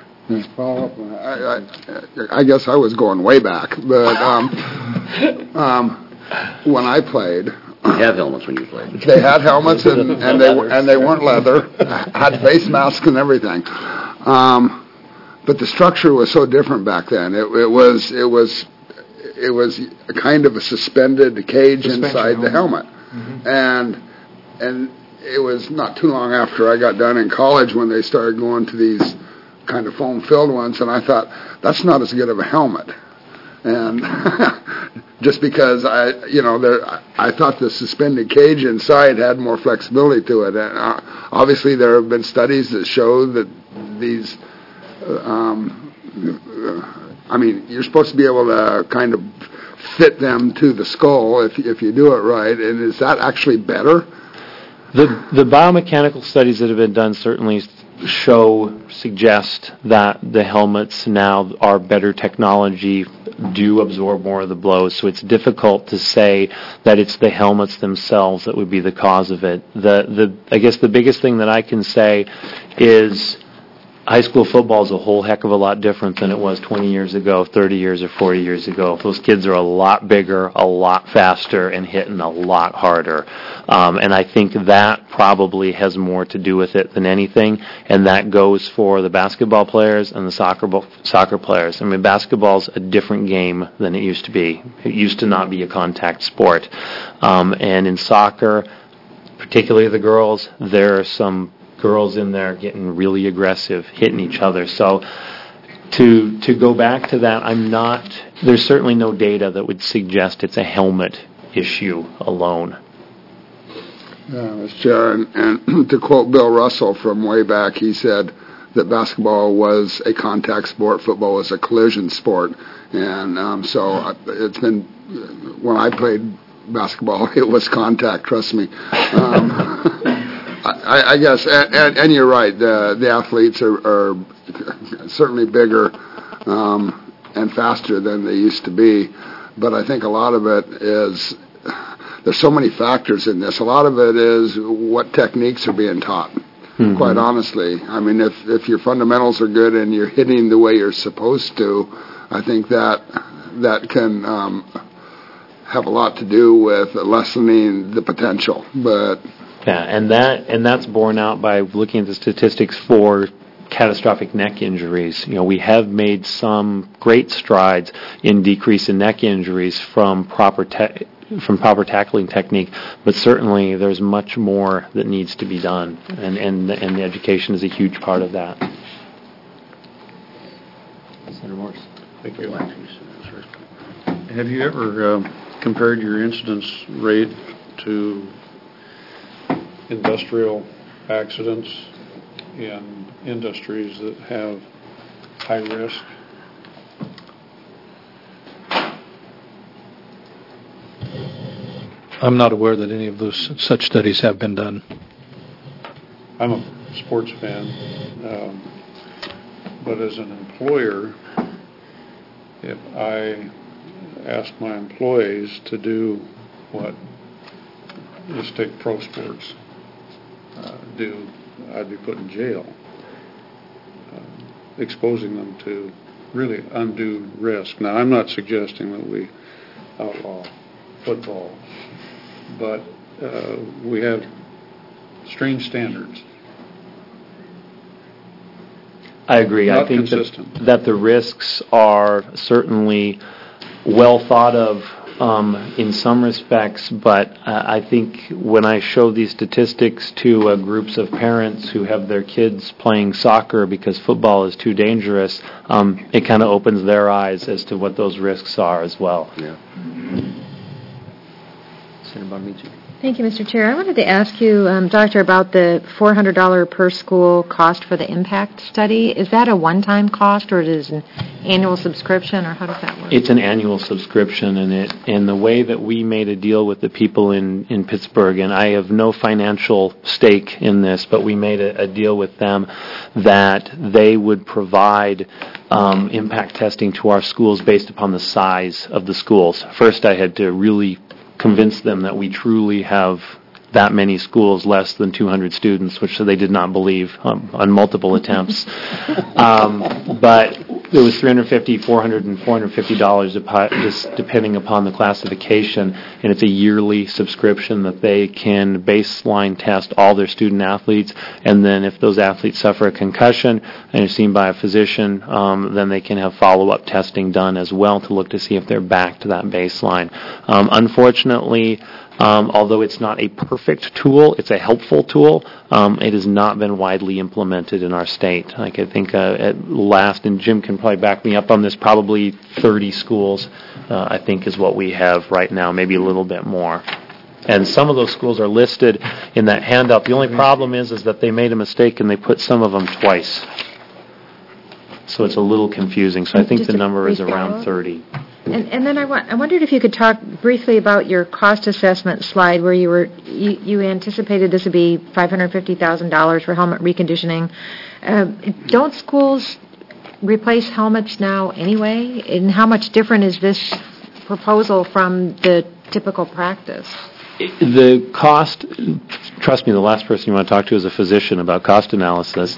I guess I was going way back, but when I played, They had helmets when you played. They had helmets and they weren't leather, had face masks and everything. But the structure was so different back then. It was a kind of a suspended cage inside the helmet, and it was not too long after I got done in college when they started going to these kind of foam-filled ones, and I thought that's not as good of a helmet. And just because I thought the suspended cage inside had more flexibility to it. And obviously, there have been studies that show that these. You're supposed to be able to kind of fit them to the skull if you do it right. And is that actually better? The biomechanical studies that have been done certainly suggest that the helmets now are better technology, do absorb more of the blows, so it's difficult to say that it's the helmets themselves that would be the cause of it. I guess the biggest thing that I can say is high school football is a whole heck of a lot different than it was 20 years ago, 30 years, or 40 years ago. Those kids are a lot bigger, a lot faster, and hitting a lot harder. And I think that probably has more to do with it than anything, and that goes for the basketball players and the soccer players. I mean, basketball's a different game than it used to be. It used to not be a contact sport. And in soccer, particularly the girls, there are some girls in there getting really aggressive, hitting each other. So to go back to that, there's certainly no data that would suggest it's a helmet issue alone. Yeah, Mr. Chair, and to quote Bill Russell from way back, he said, that basketball was a contact sport, football was a collision sport, and so it's been, when I played basketball, it was contact, trust me. I guess, and you're right, the athletes are certainly bigger and faster than they used to be, but I think a lot of it is, there's so many factors in this. A lot of it is what techniques are being taught. Quite honestly, I mean, if your fundamentals are good and you're hitting the way you're supposed to, I think that can have a lot to do with lessening the potential. But yeah, and that's borne out by looking at the statistics for catastrophic neck injuries. You know, we have made some great strides in decrease in neck injuries from proper tackling technique, but certainly there's much more that needs to be done, and the education is a huge part of that. Senator Morse. Thank you. Have you ever compared your incidence rate to industrial accidents in industries that have high risk? I'm not aware that any of those such studies have been done. I'm a sports fan, but as an employer, if I ask my employees to do what, let's take pro sports, do, I'd be put in jail, exposing them to really undue risk. Now, I'm not suggesting that we outlaw football, but we have strange standards. I agree. I think that the risks are certainly well thought of in some respects, but I think when I show these statistics to groups of parents who have their kids playing soccer because football is too dangerous, it kind of opens their eyes as to what those risks are as well. Yeah. Senator Bonamici. Thank you, Mr. Chair. I wanted to ask you, Doctor, about the $400 per school cost for the impact study. Is that a one-time cost, or is it an annual subscription, or how does that work? It's an annual subscription, and the way that we made a deal with the people in Pittsburgh, and I have no financial stake in this, but we made a deal with them that they would provide impact testing to our schools based upon the size of the schools. First, I had to really convince them that we truly have that many schools, less than 200 students, which they did not believe on multiple attempts. But it was $350, $400, and $450 just depending upon the classification, and it's a yearly subscription that they can baseline test all their student athletes, and then if those athletes suffer a concussion and are seen by a physician, then they can have follow-up testing done as well to look to see if they're back to that baseline. Unfortunately, although it's not a perfect tool, it's a helpful tool. It has not been widely implemented in our state. Like I think at last, and Jim can probably back me up on this, probably 30 schools, I think, is what we have right now, maybe a little bit more. And some of those schools are listed in that handout. The only problem is that they made a mistake and they put some of them twice. So it's a little confusing. So I think the number is around 30. And then I wondered if you could talk briefly about your cost assessment slide where you anticipated this would be $550,000 for helmet reconditioning. Don't schools replace helmets now anyway? And how much different is this proposal from the typical practice? The cost, trust me, the last person you want to talk to is a physician about cost analysis.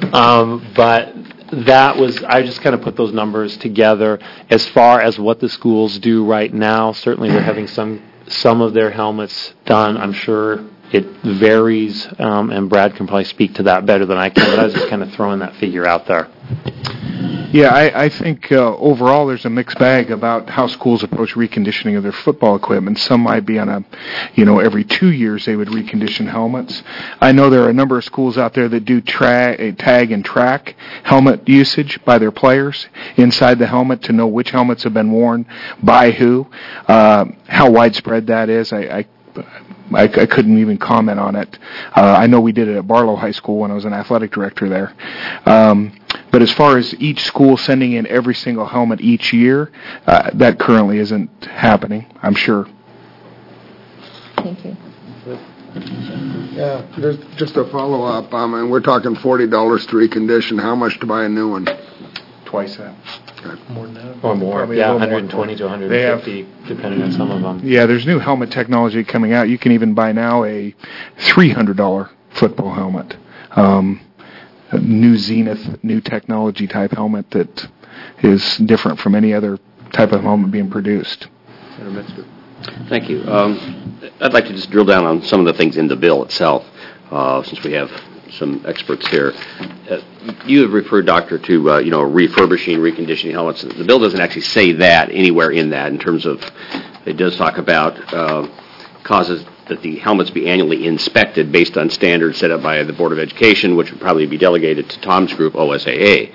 But that was, I just kind of put those numbers together. As far as what the schools do right now, certainly they're having some of their helmets done. I'm sure it varies, and Brad can probably speak to that better than I can, but I was just kind of throwing that figure out there. Yeah, I think overall there's a mixed bag about how schools approach reconditioning of their football equipment. Some might be on every 2 years they would recondition helmets. I know there are a number of schools out there that do tag and track helmet usage by their players inside the helmet to know which helmets have been worn by who. How widespread that is, I couldn't even comment on it. I know we did it at Barlow High School when I was an athletic director there. But as far as each school sending in every single helmet each year, that currently isn't happening, I'm sure. Thank you. Yeah, there's just a follow-up. And we're talking $40 to recondition. How much to buy a new one? Twice that. More than that. Or more. Probably Yeah, a little 120 to 150, depending on some of them. Yeah, there's new helmet technology coming out. You can even buy now a $300 football helmet. A new Zenith, new technology type helmet that is different from any other type of helmet being produced. Thank you. I'd like to just drill down on some of the things in the bill itself, since we have some experts here. You have referred, Doctor, to refurbishing, reconditioning helmets. The bill doesn't actually say that anywhere in that. In terms of, it does talk about causes that the helmets be annually inspected based on standards set up by the Board of Education, which would probably be delegated to Tom's group, OSAA.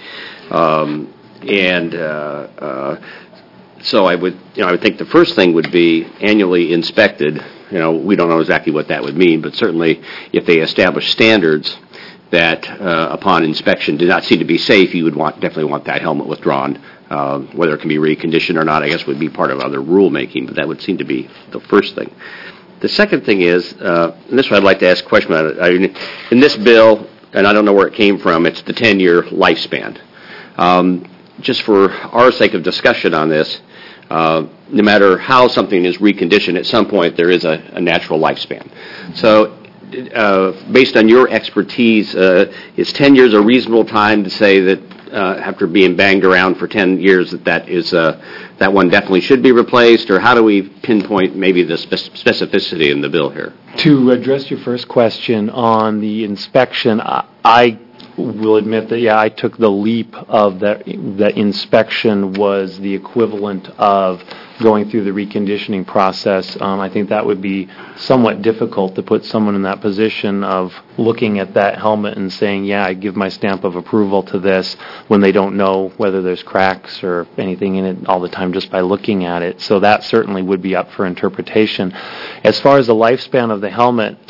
So I would think the first thing would be annually inspected. We don't know exactly what that would mean, but certainly if they establish standards that upon inspection do not seem to be safe, you would definitely want that helmet withdrawn. Whether it can be reconditioned or not, I guess would be part of other rulemaking, but that would seem to be the first thing. The second thing is, and this one I'd like to ask a question about it. In this bill, and I don't know where it came from, it's the 10-year lifespan. Just for our sake of discussion on this, no matter how something is reconditioned, at some point there is a natural lifespan. So based on your expertise, is 10 years a reasonable time to say that after being banged around for 10 years that one definitely should be replaced, or how do we pinpoint maybe the specificity in the bill here? To address your first question on the inspection, I will admit that, I took the leap of that inspection was the equivalent of going through the reconditioning process. I think that would be somewhat difficult to put someone in that position of looking at that helmet and saying, I give my stamp of approval to this, when they don't know whether there's cracks or anything in it all the time just by looking at it. So that certainly would be up for interpretation. As far as the lifespan of the helmet,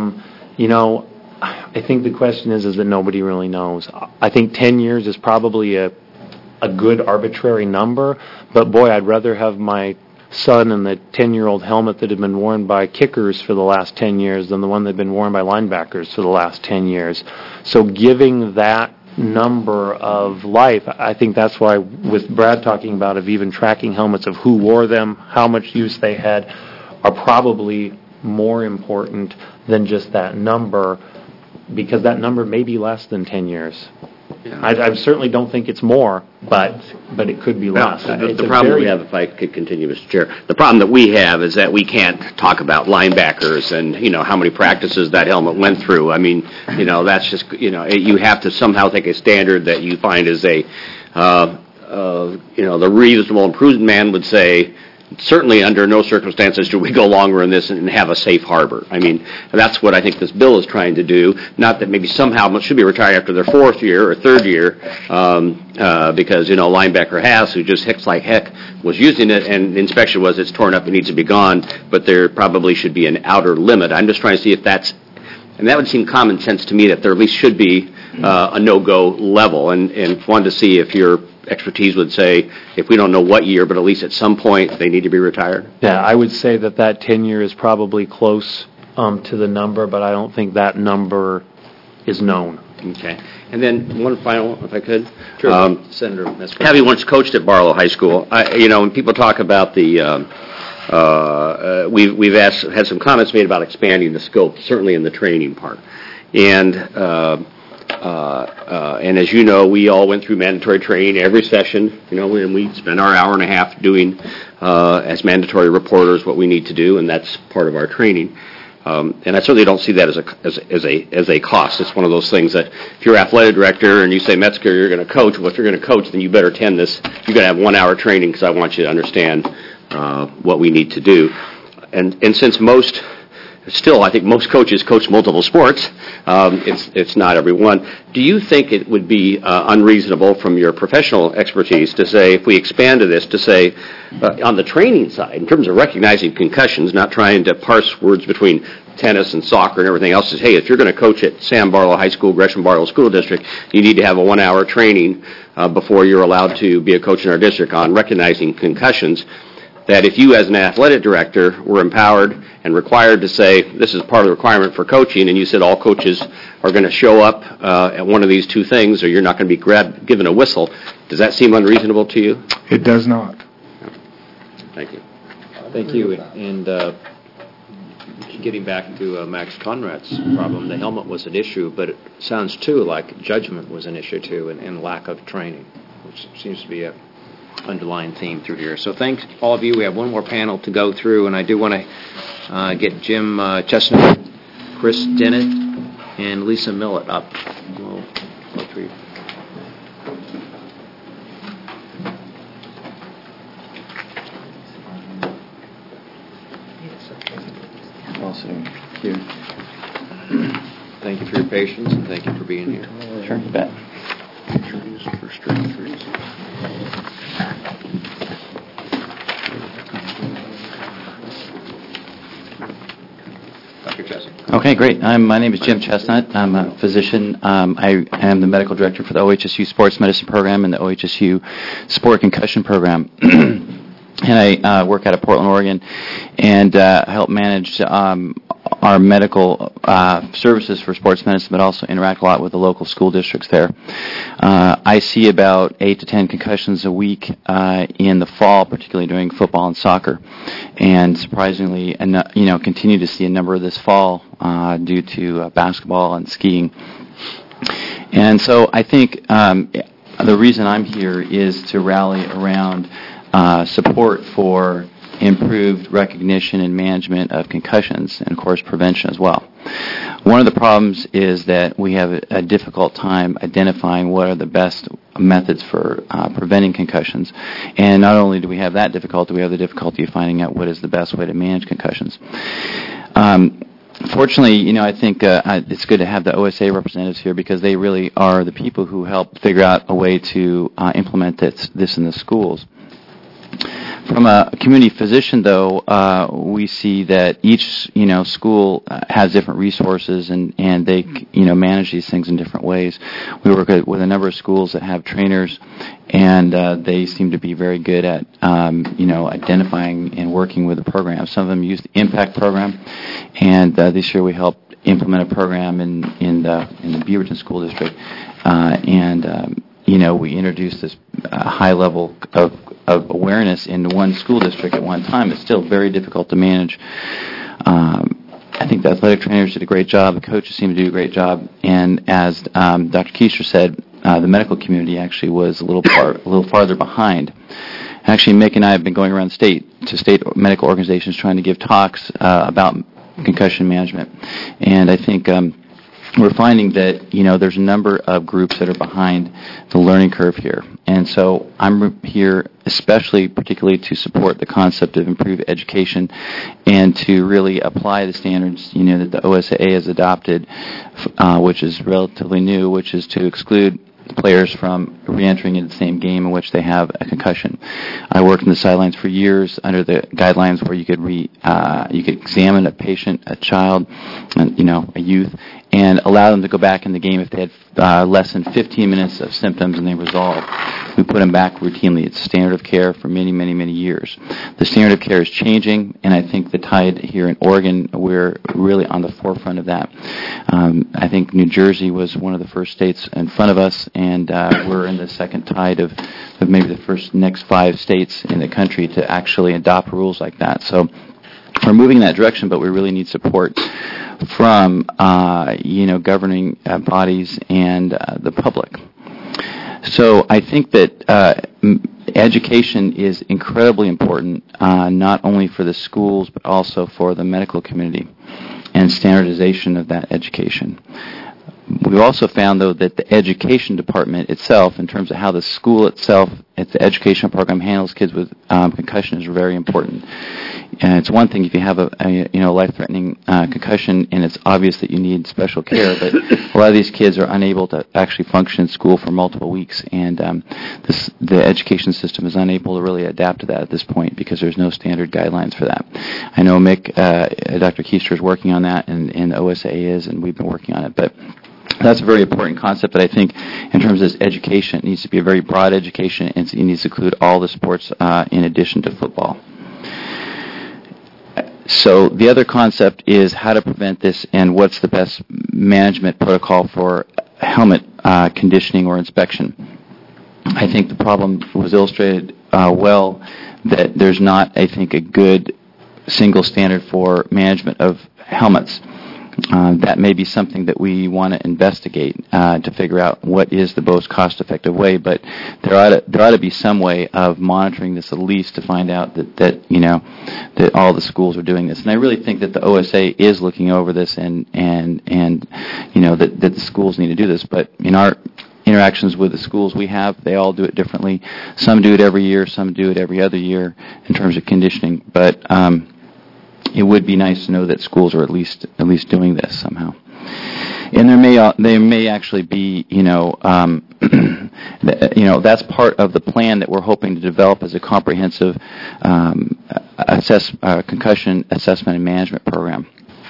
I think the question is that nobody really knows. I think 10 years is probably a good arbitrary number, but boy, I'd rather have my son in the 10-year-old helmet that had been worn by kickers for the last 10 years than the one that had been worn by linebackers for the last 10 years. So giving that number of life, I think that's why with Brad talking about of even tracking helmets of who wore them, how much use they had, are probably more important than just that number, because that number may be less than 10 years. Yeah. I certainly don't think it's more, but it could be less. The problem we have, if I could continue, Mr. Chair, the problem that we have is that we can't talk about linebackers and, how many practices that helmet went through. I mean, that's just, you have to somehow take a standard that you find is the reasonable and prudent man would say, certainly under no circumstances do we go longer in this and have a safe harbor. I mean, that's what I think this bill is trying to do. Not that maybe somehow it should be retired after their fourth year or third year, because, linebacker Haas, who just hicks like heck, was using it, and the inspection was it's torn up, it needs to be gone, but there probably should be an outer limit. I'm just trying to see if that's, and that would seem common sense to me, that there at least should be a no-go level, and wanted to see if your expertise would say, if we don't know what year, but at least at some point they need to be retired? Yeah, I would say that 10 year is probably close to the number, but I don't think that number is known. Okay. And then one final, if I could. Sure. Senator Metzger. Having once coached at Barlow High School, when people talk about the, we've had some comments made about expanding the scope, certainly in the training part. And as you know, we all went through mandatory training every session, and we spent our hour and a half doing, as mandatory reporters, what we need to do, and that's part of our training. And I certainly don't see that as a cost. It's one of those things that if you're athletic director and you say, Metzger, you're going to coach, well, if you're going to coach, then you better attend this. You're going to have 1 hour training because I want you to understand what we need to do. And since most still, I think most coaches coach multiple sports. It's not everyone. Do you think it would be unreasonable from your professional expertise to say, if we expanded this, to say, on the training side, in terms of recognizing concussions, not trying to parse words between tennis and soccer and everything else, is, hey, if you're going to coach at Sam Barlow High School, Gresham Barlow School District, you need to have a 1-hour training before you're allowed to be a coach in our district on recognizing concussions. That if you as an athletic director were empowered and required to say, this is part of the requirement for coaching, and you said all coaches are going to show up at one of these two things, or you're not going to be given a whistle, does that seem unreasonable to you? It does not. Thank you. Thank you. And getting back to Max Conrad's problem, the helmet was an issue, but it sounds, too, like judgment was an issue, too, and lack of training, which seems to be a underlying theme through here. So thanks, all of you. We have one more panel to go through, and I do want to get Jim Chestnut, Chris Dennett, and Lisa Millett up. We'll go through. Awesome. Thank you. Thank you for your patience, and thank you for being here. Sure, you bet. Okay, great. My name is Jim Chestnut. I'm a physician. I am the medical director for the OHSU Sports Medicine Program and the OHSU Sport Concussion Program. And I work out of Portland, Oregon, and help manage our medical services for sports medicine, but also interact a lot with the local school districts there. I see about 8 to 10 concussions a week in the fall, particularly during football and soccer, and surprisingly, continue to see a number this fall due to basketball and skiing. And so I think the reason I'm here is to rally around support for improved recognition and management of concussions, and of course prevention as well. One of the problems is that we have a difficult time identifying what are the best methods for preventing concussions, and not only do we have that difficulty, we have the difficulty of finding out what is the best way to manage concussions. Fortunately, I think it's good to have the OSA representatives here, because they really are the people who help figure out a way to implement this in the schools. From a community physician, though, we see that each, school has different resources, and they, manage these things in different ways. We work with a number of schools that have trainers, and they seem to be very good at, identifying and working with the program. Some of them use the IMPACT program, and this year we helped implement a program in the Beaverton School District, we introduced this high level of awareness in one school district at one time. It's still very difficult to manage. I think the athletic trainers did a great job. The coaches seem to do a great job. And as Dr. Keister said, the medical community actually was a little farther behind. Actually, Mick and I have been going around state medical organizations trying to give talks about concussion management. And I think we're finding that, there's a number of groups that are behind the learning curve here. And so I'm here particularly to support the concept of improved education and to really apply the standards, that the OSAA has adopted, which is relatively new, which is to exclude players from re-entering into the same game in which they have a concussion. I worked in the sidelines for years under the guidelines where you could examine a patient, a child, and, a youth, and allow them to go back in the game if they had less than 15 minutes of symptoms and they resolved. We put them back routinely. It's standard of care for many, many, many years. The standard of care is changing, and I think the tide here in Oregon, we're really on the forefront of that. I think New Jersey was one of the first states in front of us, and we're in the second tide of maybe the next 5 states in the country to actually adopt rules like that. So we're moving in that direction, but we really need support from governing bodies and the public. So I think that education is incredibly important, not only for the schools but also for the medical community, and standardization of that education. We've also found, though, that the education department itself, in terms of how the school itself, the educational program handles kids with concussion, is very important. And it's one thing if you have a life-threatening concussion and it's obvious that you need special care, but a lot of these kids are unable to actually function in school for multiple weeks, and the education system is unable to really adapt to that at this point because there's no standard guidelines for that. I know Mick, Dr. Keister, is working on that, and the OSA is, and we've been working on it, but that's a very important concept that I think in terms of education, it needs to be a very broad education, and it needs to include all the sports in addition to football. So the other concept is how to prevent this and what's the best management protocol for helmet conditioning or inspection. I think the problem was illustrated well that there's not, I think, a good single standard for management of helmets. That may be something that we want to investigate to figure out what is the most cost-effective way. But there ought to be some way of monitoring this at least to find out that all the schools are doing this. And I really think that the OSA is looking over this and that the schools need to do this. But in our interactions with the schools they all do it differently. Some do it every year, some do it every other year in terms of conditioning. But it would be nice to know that schools are at least doing this somehow. And there may actually be, that's part of the plan that we're hoping to develop as a comprehensive concussion assessment and management program.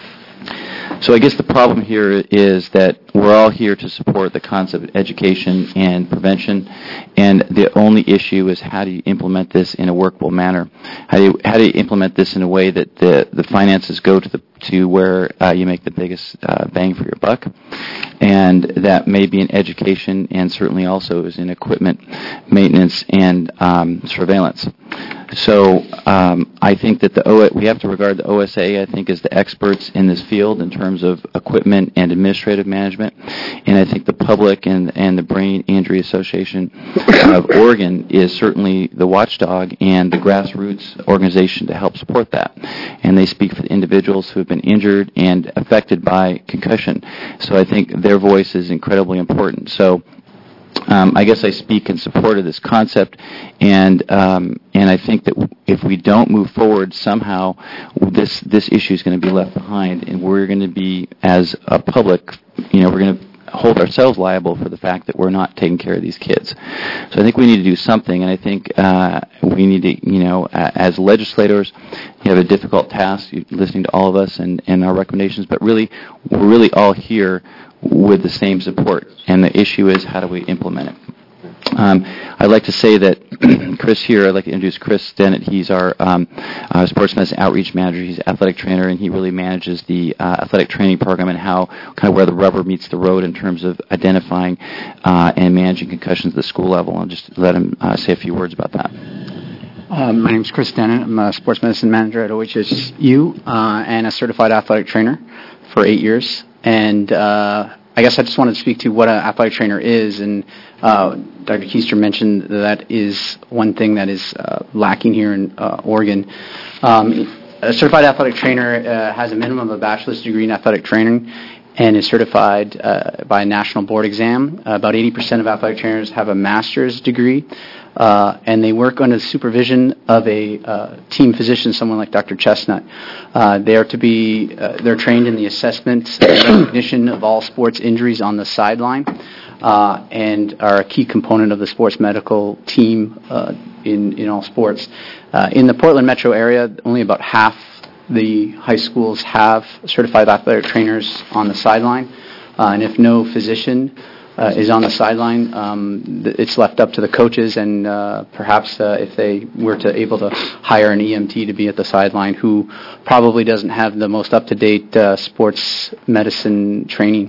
So I guess the problem here is that we're all here to support the concept of education and prevention, and the only issue is how do you implement this in a workable manner? How do you implement this in a way that the finances go to where you make the biggest bang for your buck? And that may be in education, and certainly also is in equipment maintenance and surveillance. So I think that we have to regard the OSA, I think, as the experts in this field in terms of equipment and administrative management. And I think the public and the Brain Injury Association of Oregon is certainly the watchdog and the grassroots organization to help support that. And they speak for the individuals who have been injured and affected by concussion. So I think their voice is incredibly important. So I guess I speak in support of this concept, and I think that if we don't move forward somehow, this issue is going to be left behind, and we're going to be, as a public, we're going to hold ourselves liable for the fact that we're not taking care of these kids. So I think we need to do something, and I think we need to, as legislators, you have a difficult task, listening to all of us and our recommendations, but really, we're really all here with the same support, and the issue is how do we implement it. I'd like to say that I'd like to introduce Chris Dennett. He's our sports medicine outreach manager. He's an athletic trainer, and he really manages the athletic training program and where the rubber meets the road in terms of identifying and managing concussions at the school level. I'll just let him say a few words about that. My name is Chris Dennett. I'm a sports medicine manager at OHSU and a certified athletic trainer for 8 years. And I guess I just wanted to speak to what an athletic trainer is. And Dr. Keister mentioned that is one thing that is lacking here in Oregon. A certified athletic trainer has a minimum of a bachelor's degree in athletic training and is certified by a national board exam. About 80% of athletic trainers have a master's degree. And they work under the supervision of a team physician, someone like Dr. Chestnut. They're trained in the assessment and recognition of all sports injuries on the sideline, and are a key component of the sports medical team in all sports. In the Portland metro area, only about half the high schools have certified athletic trainers on the sideline, and if no physician is on the sideline, it's left up to the coaches, and perhaps if they were able to hire an EMT to be at the sideline who probably doesn't have the most up-to-date sports medicine training.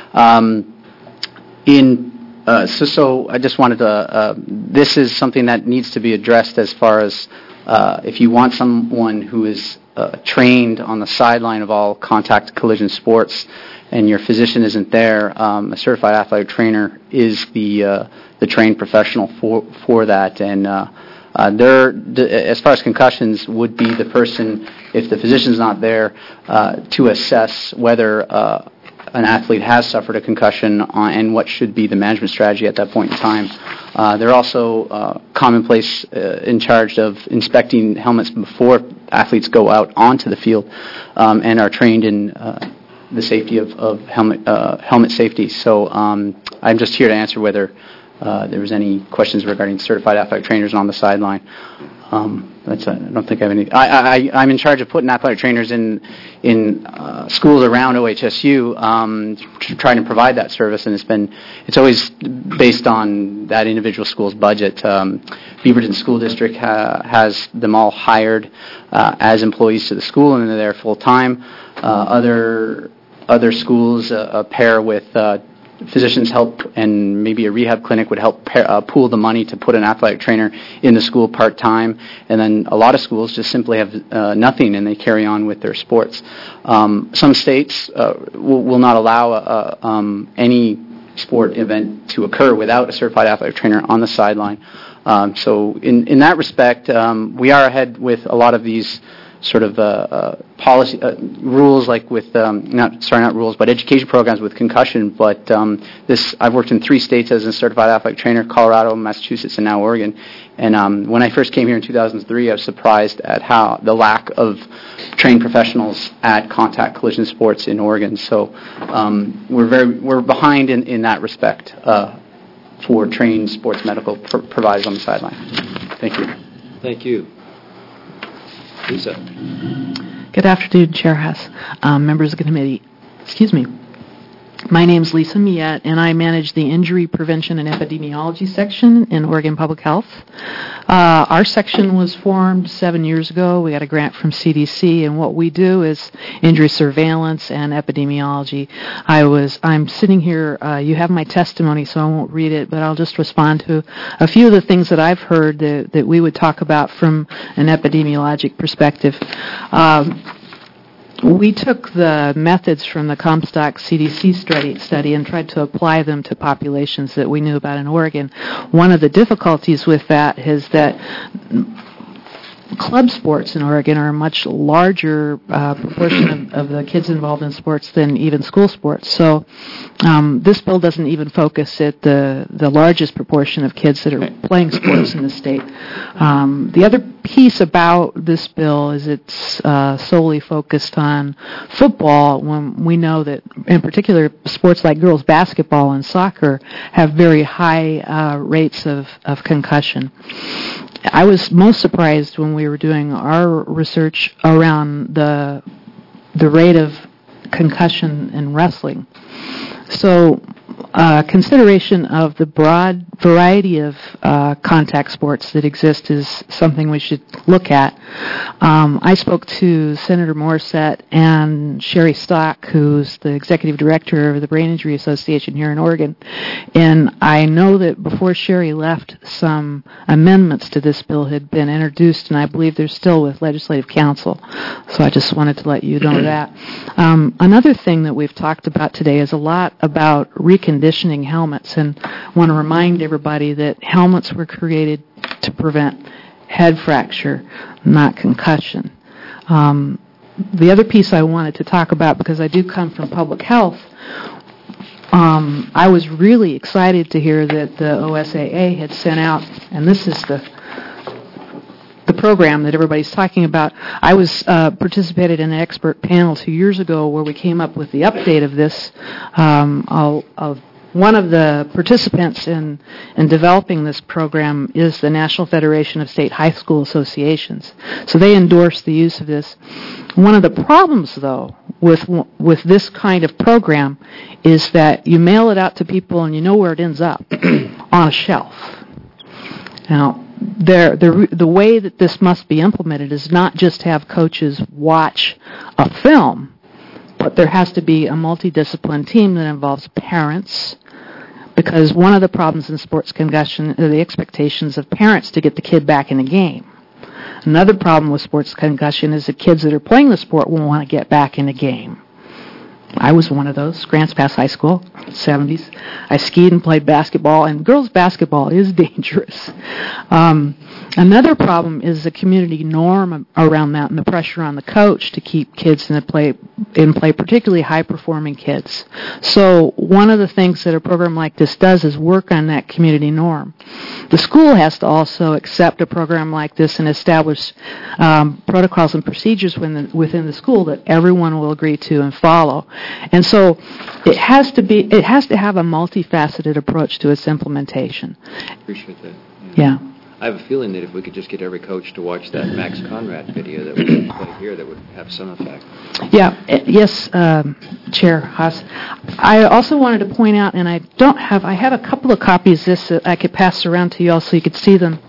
So I just wanted to, this is something that needs to be addressed as far as if you want someone who is trained on the sideline of all contact collision sports, and your physician isn't there, a certified athletic trainer is the trained professional for that. And as far as concussions, would be the person, if the physician's not there, to assess whether an athlete has suffered a concussion and what should be the management strategy at that point in time. They're also commonplace in charge of inspecting helmets before athletes go out onto the field and are trained in the safety of helmet safety. So I'm just here to answer whether there was any questions regarding certified athletic trainers on the sideline. I don't think I have any. I'm in charge of putting athletic trainers in schools around OHSU, trying to provide that service, and it's always based on that individual school's budget. Beaverton School District has them all hired as employees to the school, and they're there full time. Other schools pair with physicians help, and maybe a rehab clinic would help pool the money to put an athletic trainer in the school part-time, and then a lot of schools just simply have nothing and they carry on with their sports. Some states will not allow any sport event to occur without a certified athletic trainer on the sideline. So in that respect, we are ahead with a lot of these sort of policy rules, like with not rules, but education programs with concussion. But I've worked in 3 states as a certified athletic trainer: Colorado, Massachusetts, and now Oregon. And when I first came here in 2003, I was surprised at how the lack of trained professionals at contact collision sports in Oregon. So we're behind in that respect for trained sports medical providers on the sideline. Thank you. Thank you. Lisa. Good afternoon, Chair Hess, members of the committee. Excuse me. My name is Lisa Miette, and I manage the Injury Prevention and Epidemiology section in Oregon Public Health. Our section was formed 7 years ago. We got a grant from CDC, and what we do is injury surveillance and epidemiology. I'm sitting here. You have my testimony, so I won't read it, but I'll just respond to a few of the things that I've heard that we would talk about from an epidemiologic perspective. We took the methods from the Comstock CDC study and tried to apply them to populations that we knew about in Oregon. One of the difficulties with that is that club sports in Oregon are a much larger proportion of the kids involved in sports than even school sports. So this bill doesn't even focus at the largest proportion of kids that are playing sports in the state. The other piece about this bill is it's solely focused on football, when we know that, in particular, sports like girls basketball and soccer have very high rates of concussion. I was most surprised when we were doing our research around the rate of concussion in wrestling. So consideration of the broad variety of contact sports that exist is something we should look at. I spoke to Senator Morissette and Sherry Stock, who's the executive director of the Brain Injury Association here in Oregon, and I know that before Sherry left, some amendments to this bill had been introduced, and I believe they're still with Legislative Council. So I just wanted to let you know that. Another thing that we've talked about today is a lot about reconditioning helmets, and I want to remind everybody that helmets were created to prevent head fracture, not concussion. The other piece I wanted to talk about, because I do come from public health, I was really excited to hear that the OSAA had sent out, and this is the program that everybody's talking about. I was participated in an expert panel 2 years ago where we came up with the update of this. One of the participants in developing this program is the National Federation of State High School Associations. So they endorse the use of this. One of the problems, though, with this kind of program is that you mail it out to people and you know where it ends up, on a shelf. Now, the way that this must be implemented is not just have coaches watch a film, but there has to be a multidisciplinary team that involves parents, because one of the problems in sports concussion are the expectations of parents to get the kid back in the game. Another problem with sports concussion is the kids that are playing the sport will want to get back in the game. I was one of those, Grants Pass High School. 70s. I skied and played basketball, and girls basketball is dangerous. Another problem is the community norm around that and the pressure on the coach to keep kids in play, particularly high-performing kids. So one of the things that a program like this does is work on that community norm. The school has to also accept a program like this and establish protocols and procedures within the school that everyone will agree to and follow. And so it has to have a multifaceted approach to its implementation. Appreciate that. Yeah. I have a feeling that if we could just get every coach to watch that Max Conrad video that we play here, that would have some effect. Yeah. Yes, Chair Haas. I also wanted to point out, and I have a couple of copies of this that I could pass around to you all so you could see them.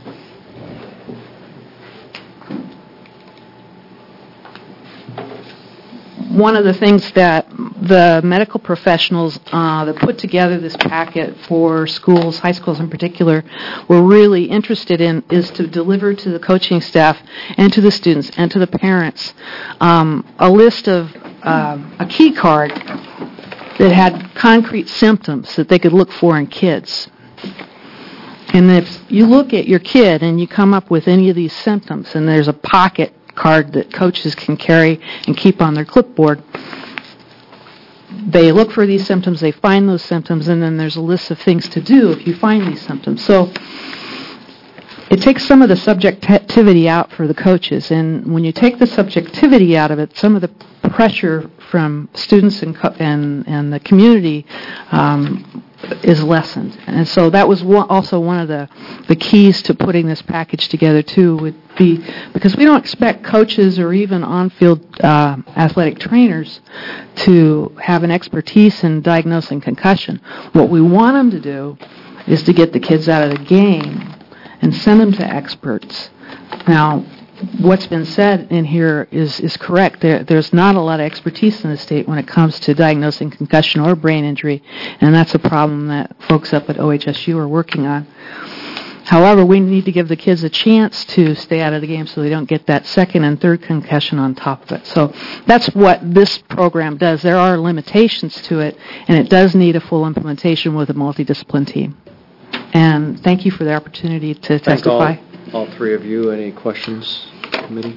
One of the things that the medical professionals that put together this packet for schools, high schools in particular, were really interested in is to deliver to the coaching staff and to the students and to the parents a list of a key card that had concrete symptoms that they could look for in kids. And if you look at your kid and you come up with any of these symptoms, and there's a pocket card that coaches can carry and keep on their clipboard, they look for these symptoms, they find those symptoms, and then there's a list of things to do if you find these symptoms. So it takes some of the subjectivity out for the coaches, and when you take the subjectivity out of it, some of the pressure from students and the community is lessened. And so that was also one of the keys to putting this package together too, would be because we don't expect coaches or even on-field athletic trainers to have an expertise in diagnosing concussion. What we want them to do is to get the kids out of the game and send them to experts. Now, what's been said in here is correct. There's not a lot of expertise in the state when it comes to diagnosing concussion or brain injury, and that's a problem that folks up at OHSU are working on. However, we need to give the kids a chance to stay out of the game so they don't get that second and third concussion on top of it. So that's what this program does. There are limitations to it, and it does need a full implementation with a multidiscipline team. And thank you for the opportunity to testify. All three of you, any questions, committee?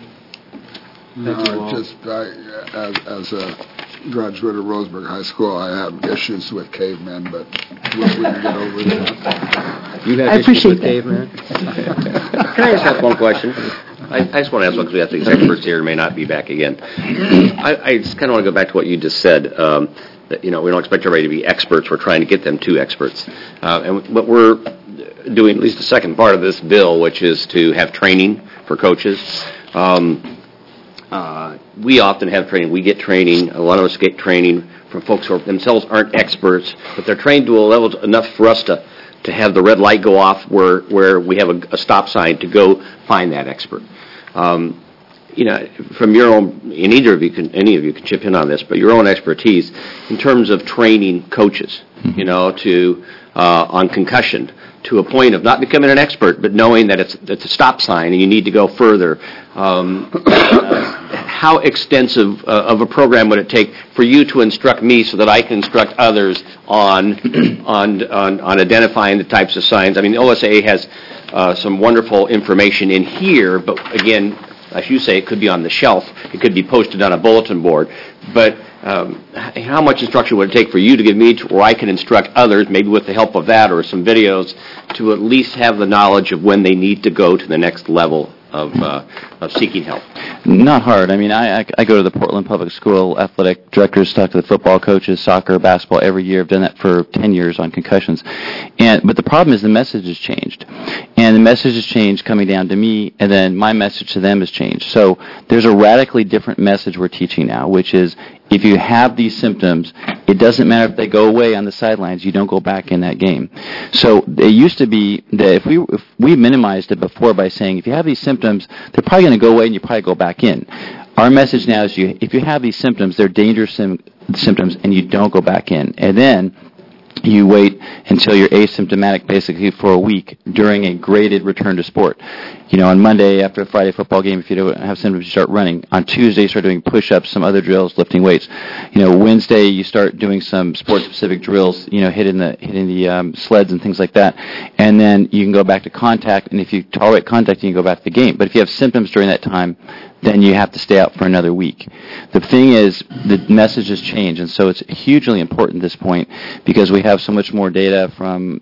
As a graduate of Roseburg High School, I have issues with cavemen, but we can get over that. You have issues with cavemen? Can I just ask one question? I just want to ask one because we have the experts here and may not be back again. I just kind of want to go back to what you just said. That, we don't expect everybody to be experts. We're trying to get them to experts. And what we're doing, at least the second part of this bill, which is to have training for coaches. We often have training. We get training. A lot of us get training from folks who themselves aren't experts, but they're trained to a level enough for us to have the red light go off where we have a stop sign to go find that expert. From your own, and any of you can chip in on this, but your own expertise in terms of training coaches, on concussion, to a point of not becoming an expert, but knowing that it's a stop sign and you need to go further. How extensive of a program would it take for you to instruct me so that I can instruct others on identifying the types of signs? I mean, the OSA has some wonderful information in here, but again, as you say, it could be on the shelf. It could be posted on a bulletin board. But how much instruction would it take for you to give me where I can instruct others, maybe with the help of that or some videos, to at least have the knowledge of when they need to go to the next level of seeking help? Not hard. I mean, I go to the Portland Public School athletic directors, talk to the football coaches, soccer, basketball every year. I've done that for 10 years on concussions. But the problem is the message has changed. And the message has changed coming down to me, and then my message to them has changed. So there's a radically different message we're teaching now, which is if you have these symptoms, it doesn't matter if they go away on the sidelines, you don't go back in that game. So it used to be that if we minimized it before by saying if you have these symptoms, they're probably going to go away and you probably go back in. Our message now is if you have these symptoms, they're dangerous symptoms and you don't go back in. And then you wait until you're asymptomatic basically for a week during a graded return to sport. On Monday after a Friday football game, if you don't have symptoms, you start running. On Tuesday, you start doing push-ups, some other drills, lifting weights. Wednesday, you start doing some sport-specific drills, hitting the sleds and things like that. And then you can go back to contact, and if you tolerate contact, you can go back to the game. But if you have symptoms during that time, then you have to stay out for another week. The thing is, the message has changed, and so it's hugely important at this point because we have so much more data from,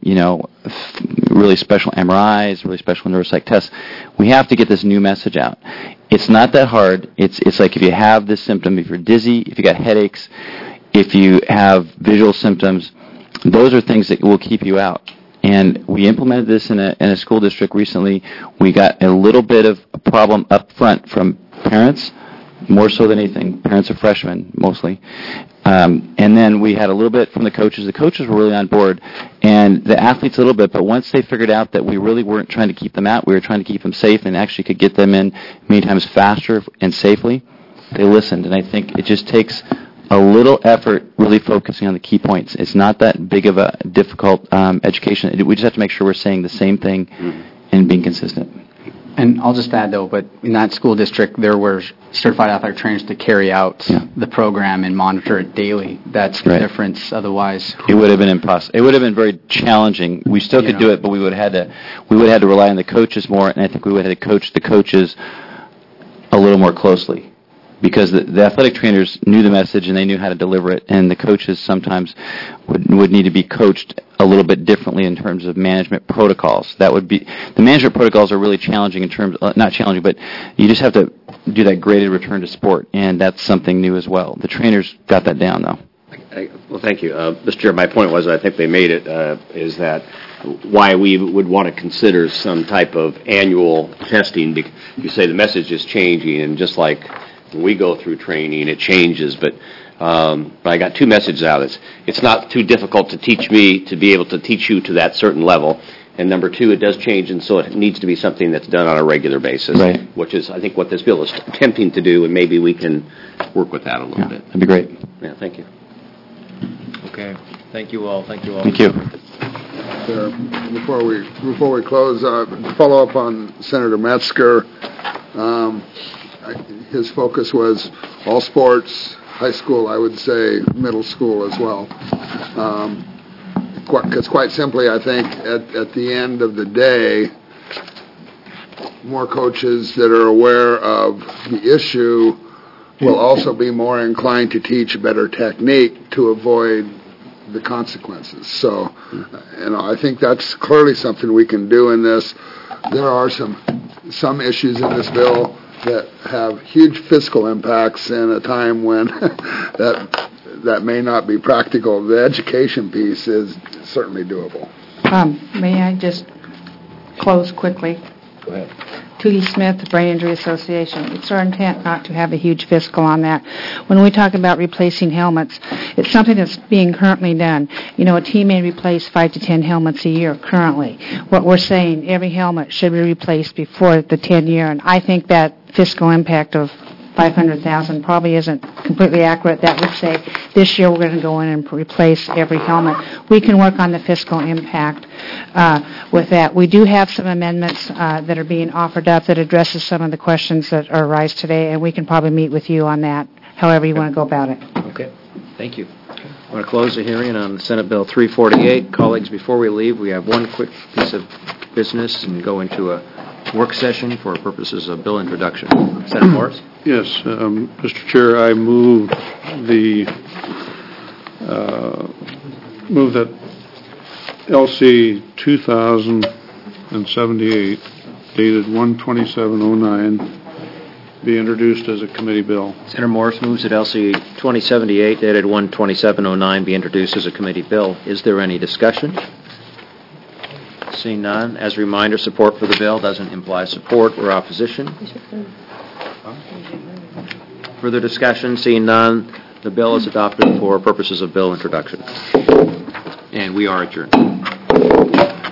really special MRIs, really special neuropsych tests. We have to get this new message out. It's not that hard. It's like if you have this symptom, if you're dizzy, if you got headaches, if you have visual symptoms, those are things that will keep you out. And we implemented this in a school district recently. We got a little bit of a problem up front from parents, more so than anything. Parents of freshmen, mostly. And then we had a little bit from the coaches. The coaches were really on board, and the athletes a little bit. But once they figured out that we really weren't trying to keep them out, we were trying to keep them safe and actually could get them in many times faster and safely, they listened. And I think it just takes a little effort really focusing on the key points. It's not that big of a difficult education. We just have to make sure we're saying the same thing and being consistent. And I'll just add, though, but in that school district, there were certified athletic trainers to carry out the program and monitor it daily. That's the difference. Otherwise, it would have been impossible. It would have been very challenging. We still could do it, but we would have had to rely on the coaches more, and I think we would have had to coach the coaches a little more closely. Because the athletic trainers knew the message and they knew how to deliver it, and the coaches sometimes would need to be coached a little bit differently in terms of management protocols. The management protocols are really challenging in terms, not challenging, but you just have to do that graded return to sport, and that's something new as well. The trainers got that down, though. Well, thank you. Mr. Chair, my point was, I think they made it, is that why we would want to consider some type of annual testing. You say the message is changing, and just like when we go through training, it changes, but I got two messages out. It's not too difficult to teach me to be able to teach you to that certain level, and number two, it does change, and so it needs to be something that's done on a regular basis, which is, I think, what this bill is attempting to do, and maybe we can work with that a little bit. That'd be great. Yeah, thank you. Okay. Thank you all. Thank you all. Thank you. Before we close, follow up on Senator Metzger. His focus was all sports, high school, I would say, middle school as well. Because quite simply, I think at the end of the day, more coaches that are aware of the issue will also be more inclined to teach better technique to avoid the consequences. So, I think that's clearly something we can do in this. There are some issues in this bill that have huge fiscal impacts in a time when that may not be practical. The education piece is certainly doable. May I just close quickly? Go ahead. Tootie Smith, the Brain Injury Association. It's our intent not to have a huge fiscal on that. When we talk about replacing helmets, it's something that's being currently done. A team may replace 5 to 10 helmets a year currently. What we're saying, every helmet should be replaced before the 10 year, and I think that fiscal impact of $500,000 probably isn't completely accurate. That would say this year we're going to go in and replace every helmet. We can work on the fiscal impact with that. We do have some amendments that are being offered up that addresses some of the questions that arise today, and we can probably meet with you on that, however you want to go about it. Okay. Thank you. I want to close the hearing on Senate Bill 348. Colleagues, before we leave, we have one quick piece of business and go into a work session for purposes of bill introduction. Senator Morris? Yes, Mr. Chair, I move that LC 2078, dated 1/27/09, be introduced as a committee bill. Senator Morris moves that LC 2078, dated 1/27/09, be introduced as a committee bill. Is there any discussion? Seeing none, as a reminder, support for the bill doesn't imply support or opposition. Further discussion? Seeing none, the bill is adopted for purposes of bill introduction. And we are adjourned.